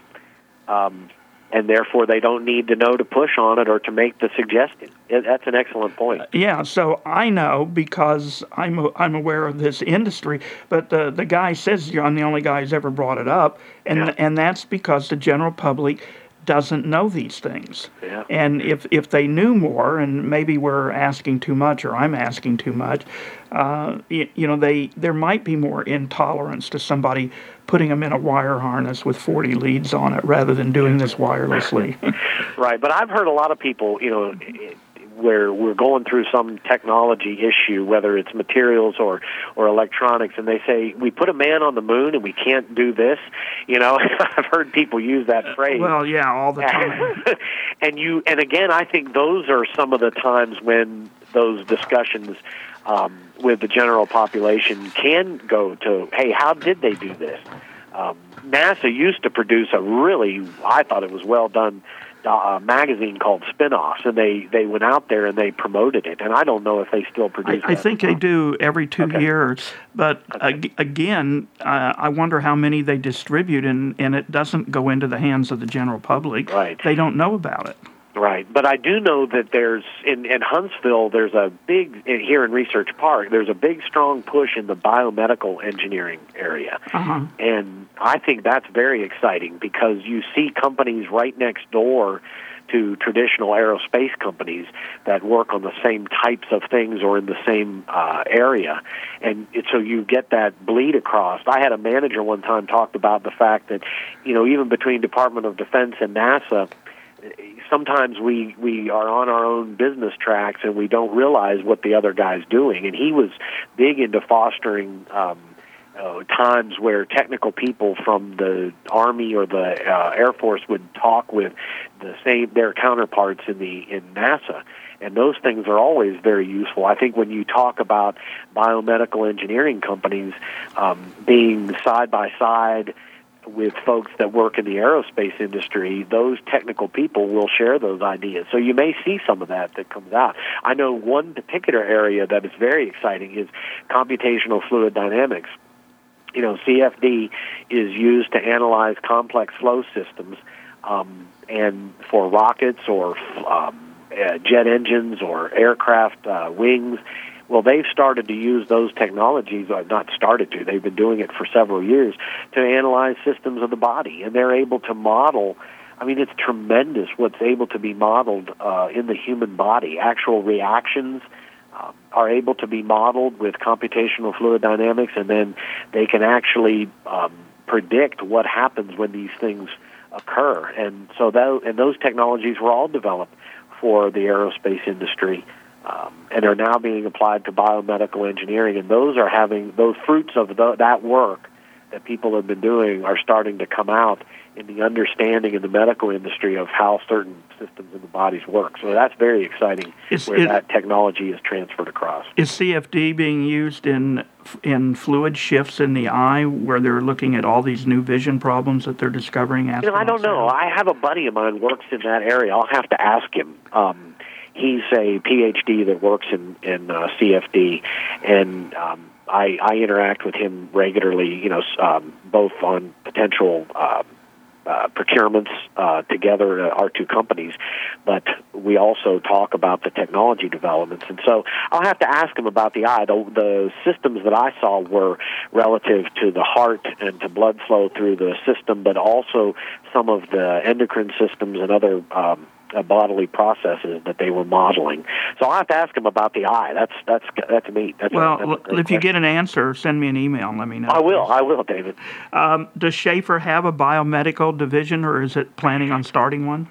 um, and therefore they don't need to know to push on it or to make the suggestion. That's an excellent point. Yeah, so I know because I'm I'm aware of this industry, but the the guy says I'm the only guy who's ever brought it up, and Yeah. and that's because the general public doesn't know these things. Yeah. And if if they knew more, and maybe we're asking too much or I'm asking too much, uh, you, you know, they there might be more intolerance to somebody putting them in a wire harness with forty leads on it rather than doing this wirelessly. Right, but I've heard a lot of people, you know, where we're going through some technology issue, whether it's materials or, or electronics, and they say, we put a man on the moon and we can't do this. You know, I've heard people use that phrase. Well, yeah, all the time. and you, and again, I think those are some of the times when those discussions um, with the general population can go to, hey, how did they do this? Um, NASA used to produce a really, I thought it was well done, Uh, magazine called Spin-Offs, and they, they went out there and they promoted it. And I don't know if they still produce I, I that. think they do every two Okay. years. But Okay. ag- again, uh, I wonder how many they distribute, and, and it doesn't go into the hands of the general public. Right. They don't know about it. Right, but I do know that there's, in, in Huntsville, there's a big, in, here in Research Park, there's a big, strong push in the biomedical engineering area. Uh-huh. And I think that's very exciting because you see companies right next door to traditional aerospace companies that work on the same types of things or in the same uh, area. And it, so you get that bleed across. I had a manager one time talked about the fact that, you know, even between Department of Defense and NASA, sometimes we, we are on our own business tracks and we don't realize what the other guy's doing. And he was big into fostering um, uh, times where technical people from the Army or the uh, Air Force would talk with the same their counterparts in the in NASA. And those things are always very useful. I think when you talk about biomedical engineering companies um, being side by side with folks that work in the aerospace industry, those technical people will share those ideas. So you may see some of that that comes out. I know one particular area that is very exciting is computational fluid dynamics. You know, C F D is used to analyze complex flow systems, um, and for rockets or um, uh, jet engines or aircraft uh, wings. Well, they've started to use those technologies, or not started to, they've been doing it for several years, to analyze systems of the body. And they're able to model, I mean, it's tremendous what's able to be modeled uh, in the human body. Actual reactions um, are able to be modeled with computational fluid dynamics, and then they can actually um, predict what happens when these things occur. And so that, and those technologies were all developed for the aerospace industry. Um, and are now being applied to biomedical engineering, and those are having those fruits of the, that work that people have been doing are starting to come out in the understanding in the medical industry of how certain systems in the bodies work. So that's very exciting, Is where it- that technology is transferred across. Is C F D being used in in fluid shifts in the eye, where they're looking at all these new vision problems that they're discovering? You know, I don't know. I have a buddy of mine who works in that area. I'll have to ask him. Um, He's a P H D that works in in uh, C F D, and um, I, I interact with him regularly. You know, um, both on potential uh, uh, procurements uh, together, uh, our two companies, but we also talk about the technology developments. And so I'll have to ask him about the eye. The, the systems that I saw were relative to the heart and to blood flow through the system, but also some of the endocrine systems and other um, Uh, bodily processes that they were modeling. So I'll have to ask him about the eye. That's that's that's neat. That's Well, a, that's a if great you question. get an answer, send me an email and let me know. I will. I will, David. Um, does Schaefer have a biomedical division, or is it planning on starting one?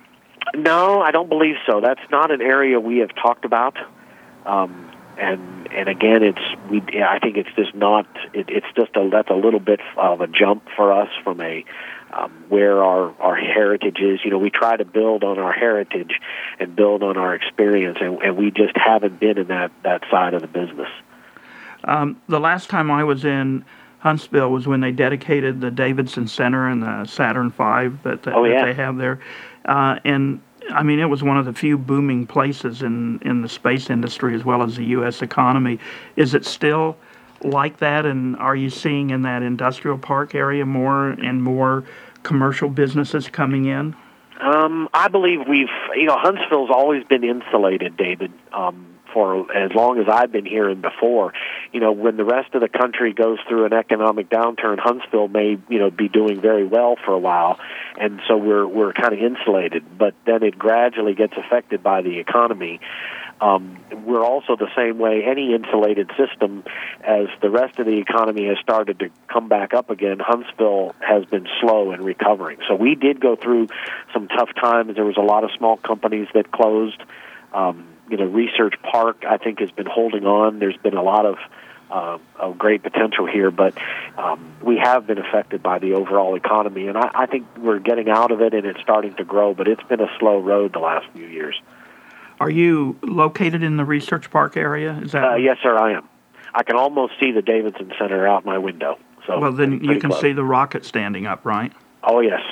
No, I don't believe so. That's not an area we have talked about. Um, and and again, it's we. I think it's just not. It, it's just a that's a little bit of a jump for us from a um, where our our heritage is. You know, we try to build on our heritage and build on our experience, and, and we just haven't been in that that side of the business. Um, the last time I was in Huntsville was when they dedicated the Davidson Center and the Saturn five that, that, oh, yeah. that they have there. Uh, and, I mean, it was one of the few booming places in, in the space industry as well as the U S economy. Is it still like that, and are you seeing in that industrial park area more and more commercial businesses coming in? Um, I believe we've, you know, Huntsville's always been insulated, David, um, for as long as I've been here and before. You know, when the rest of the country goes through an economic downturn, Huntsville may, you know, be doing very well for a while, and so we're we're kind of insulated. But then it gradually gets affected by the economy. Um, we're also the same way, any insulated system, as the rest of the economy has started to come back up again, Huntsville has been slow in recovering. So we did go through some tough times. There was a lot of small companies that closed. Um, you know, Research Park, I think, has been holding on. There's been a lot of, uh, of great potential here, but um, we have been affected by the overall economy, and I, I think we're getting out of it, and it's starting to grow, but it's been a slow road the last few years. Are you located in the Research Park area? Is that? Uh, yes, sir, I am. I can almost see the Davidson Center out my window. So well, then you can close. see the rocket standing up, right? Oh, yes.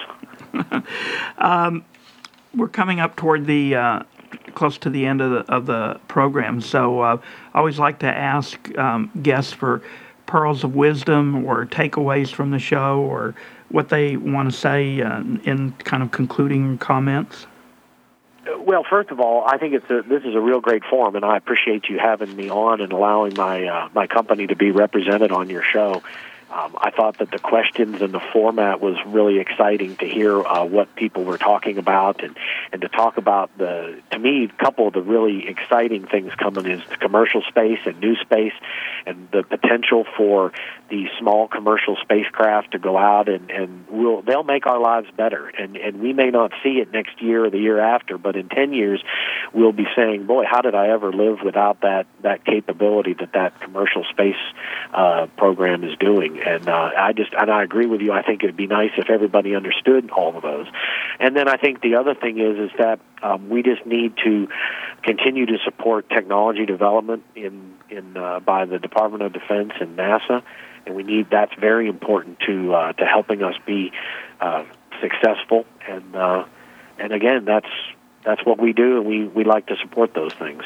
um, we're coming up toward the uh, close to the end of the of the program, so uh, I always like to ask um, guests for pearls of wisdom or takeaways from the show, or what they want to say uh, in kind of concluding comments. Well, first of all, I think it's a, this is a real great forum, and I appreciate you having me on and allowing my uh, my company to be represented on your show. Um, I thought that the questions and the format was really exciting to hear uh, what people were talking about, and, and to talk about the, to me, a couple of the really exciting things coming is the commercial space and new space, and the potential for the small commercial spacecraft to go out and, and we'll, they'll make our lives better. And, and we may not see it next year or the year after, but in ten years, we'll be saying, boy, how did I ever live without that, that capability that that commercial space uh, program is doing? And uh, I just, and I agree with you. I think it'd be nice if everybody understood all of those. And then I think the other thing is, is that um, we just need to continue to support technology development in, in uh, by the Department of Defense and NASA. And we need, that's very important to uh, to helping us be uh, successful. And uh, and again, that's that's what we do, and we, we like to support those things.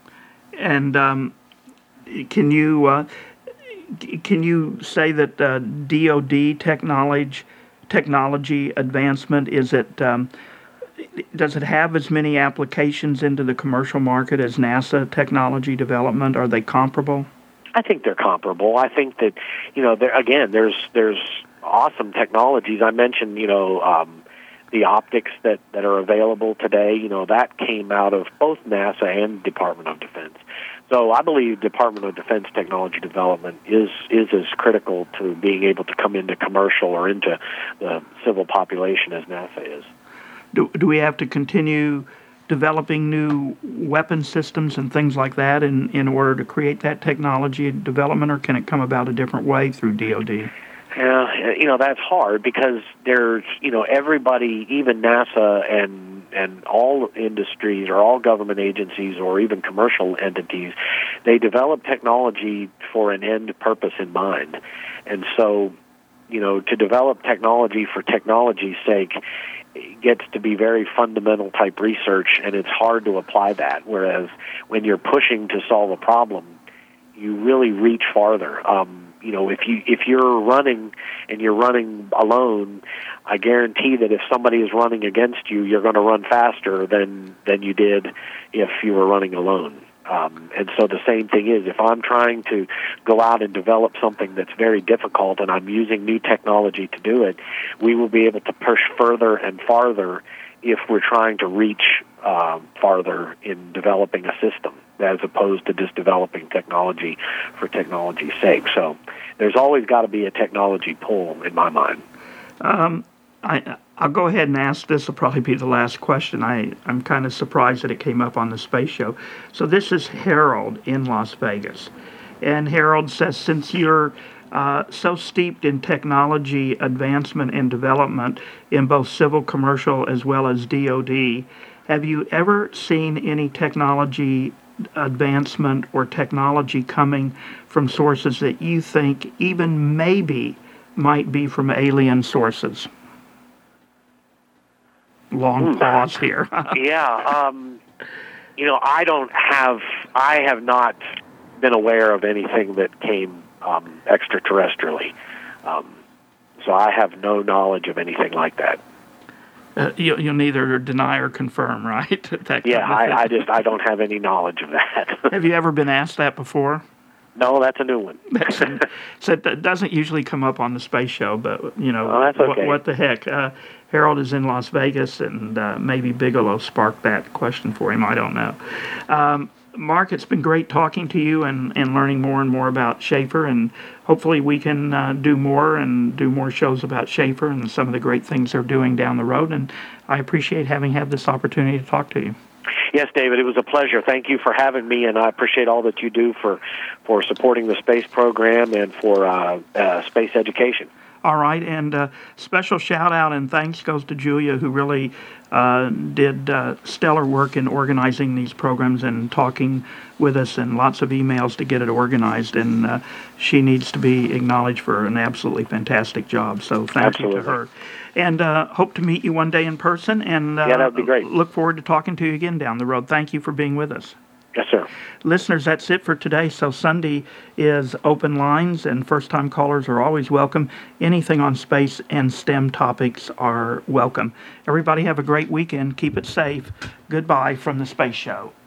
And um, can you uh, can you say that uh, D O D technology technology advancement, is it um, does it have as many applications into the commercial market as NASA technology development? Are they comparable? I think they're comparable. I think that, you know, there, again, there's there's awesome technologies. I mentioned, you know, um, the optics that, that are available today. You know, that came out of both NASA and Department of Defense. So I believe Department of Defense technology development is is as critical to being able to come into commercial or into the civil population as NASA is. Do do we have to continue developing new weapon systems and things like that in, in order to create that technology development, or can it come about a different way through D O D? Yeah, you know, that's hard because there's, you know, everybody, even NASA and and all industries or all government agencies or even commercial entities, they develop technology for an end purpose in mind. And so, you know, to develop technology for technology's sake, it gets to be very fundamental type research, and it's hard to apply that. Whereas when you're pushing to solve a problem, you really reach farther. Um, you know, if you if you're running and you're running alone, I guarantee that if somebody is running against you, you're going to run faster than than you did if you were running alone. Um, and so the same thing is, if I'm trying to go out and develop something that's very difficult and I'm using new technology to do it, we will be able to push further and farther if we're trying to reach uh, farther in developing a system, as opposed to just developing technology for technology's sake. So there's always got to be a technology pull in my mind. Um, I, I'll go ahead and ask this. Will probably be the last question. I, I'm kind of surprised that it came up on the space show. So this is Harold in Las Vegas. And Harold says, since you're uh, so steeped in technology advancement and development in both civil, commercial, as well as D O D, have you ever seen any technology advancement or technology coming from sources that you think even maybe might be from alien sources? Long pause here. yeah, um, you know, I don't have, I have not been aware of anything that came um, extraterrestrially. Um, so I have no knowledge of anything like that. Uh, you, you'll neither deny or confirm, right? that yeah, I, I just, I don't have any knowledge of that. Have you ever been asked that before? No, that's a new one. So that doesn't usually come up on the space show, but, you know, oh, that's okay. what, what the heck. Uh, Harold is in Las Vegas, and uh, maybe Bigelow sparked that question for him. I don't know. Um, Mark, it's been great talking to you and, and learning more and more about Schaefer, and hopefully we can uh, do more and do more shows about Schaefer and some of the great things they're doing down the road, and I appreciate having had this opportunity to talk to you. Yes, David, it was a pleasure. Thank you for having me, and I appreciate all that you do for, for supporting the space program and for uh, uh, space education. All right, and uh, special shout out and thanks goes to Julia, who really uh, did uh, stellar work in organizing these programs and talking with us, and lots of emails to get it organized, and uh, she needs to be acknowledged for an absolutely fantastic job, so thank Absolutely. you to her. And uh, hope to meet you one day in person, and uh, yeah, that would be great. Look forward to talking to you again down the road. Thank you for being with us. Yes, sir. Listeners, that's it for today. So Sunday is open lines, and first-time callers are always welcome. Anything on space and STEM topics are welcome. Everybody have a great weekend. Keep it safe. Goodbye from the Space Show.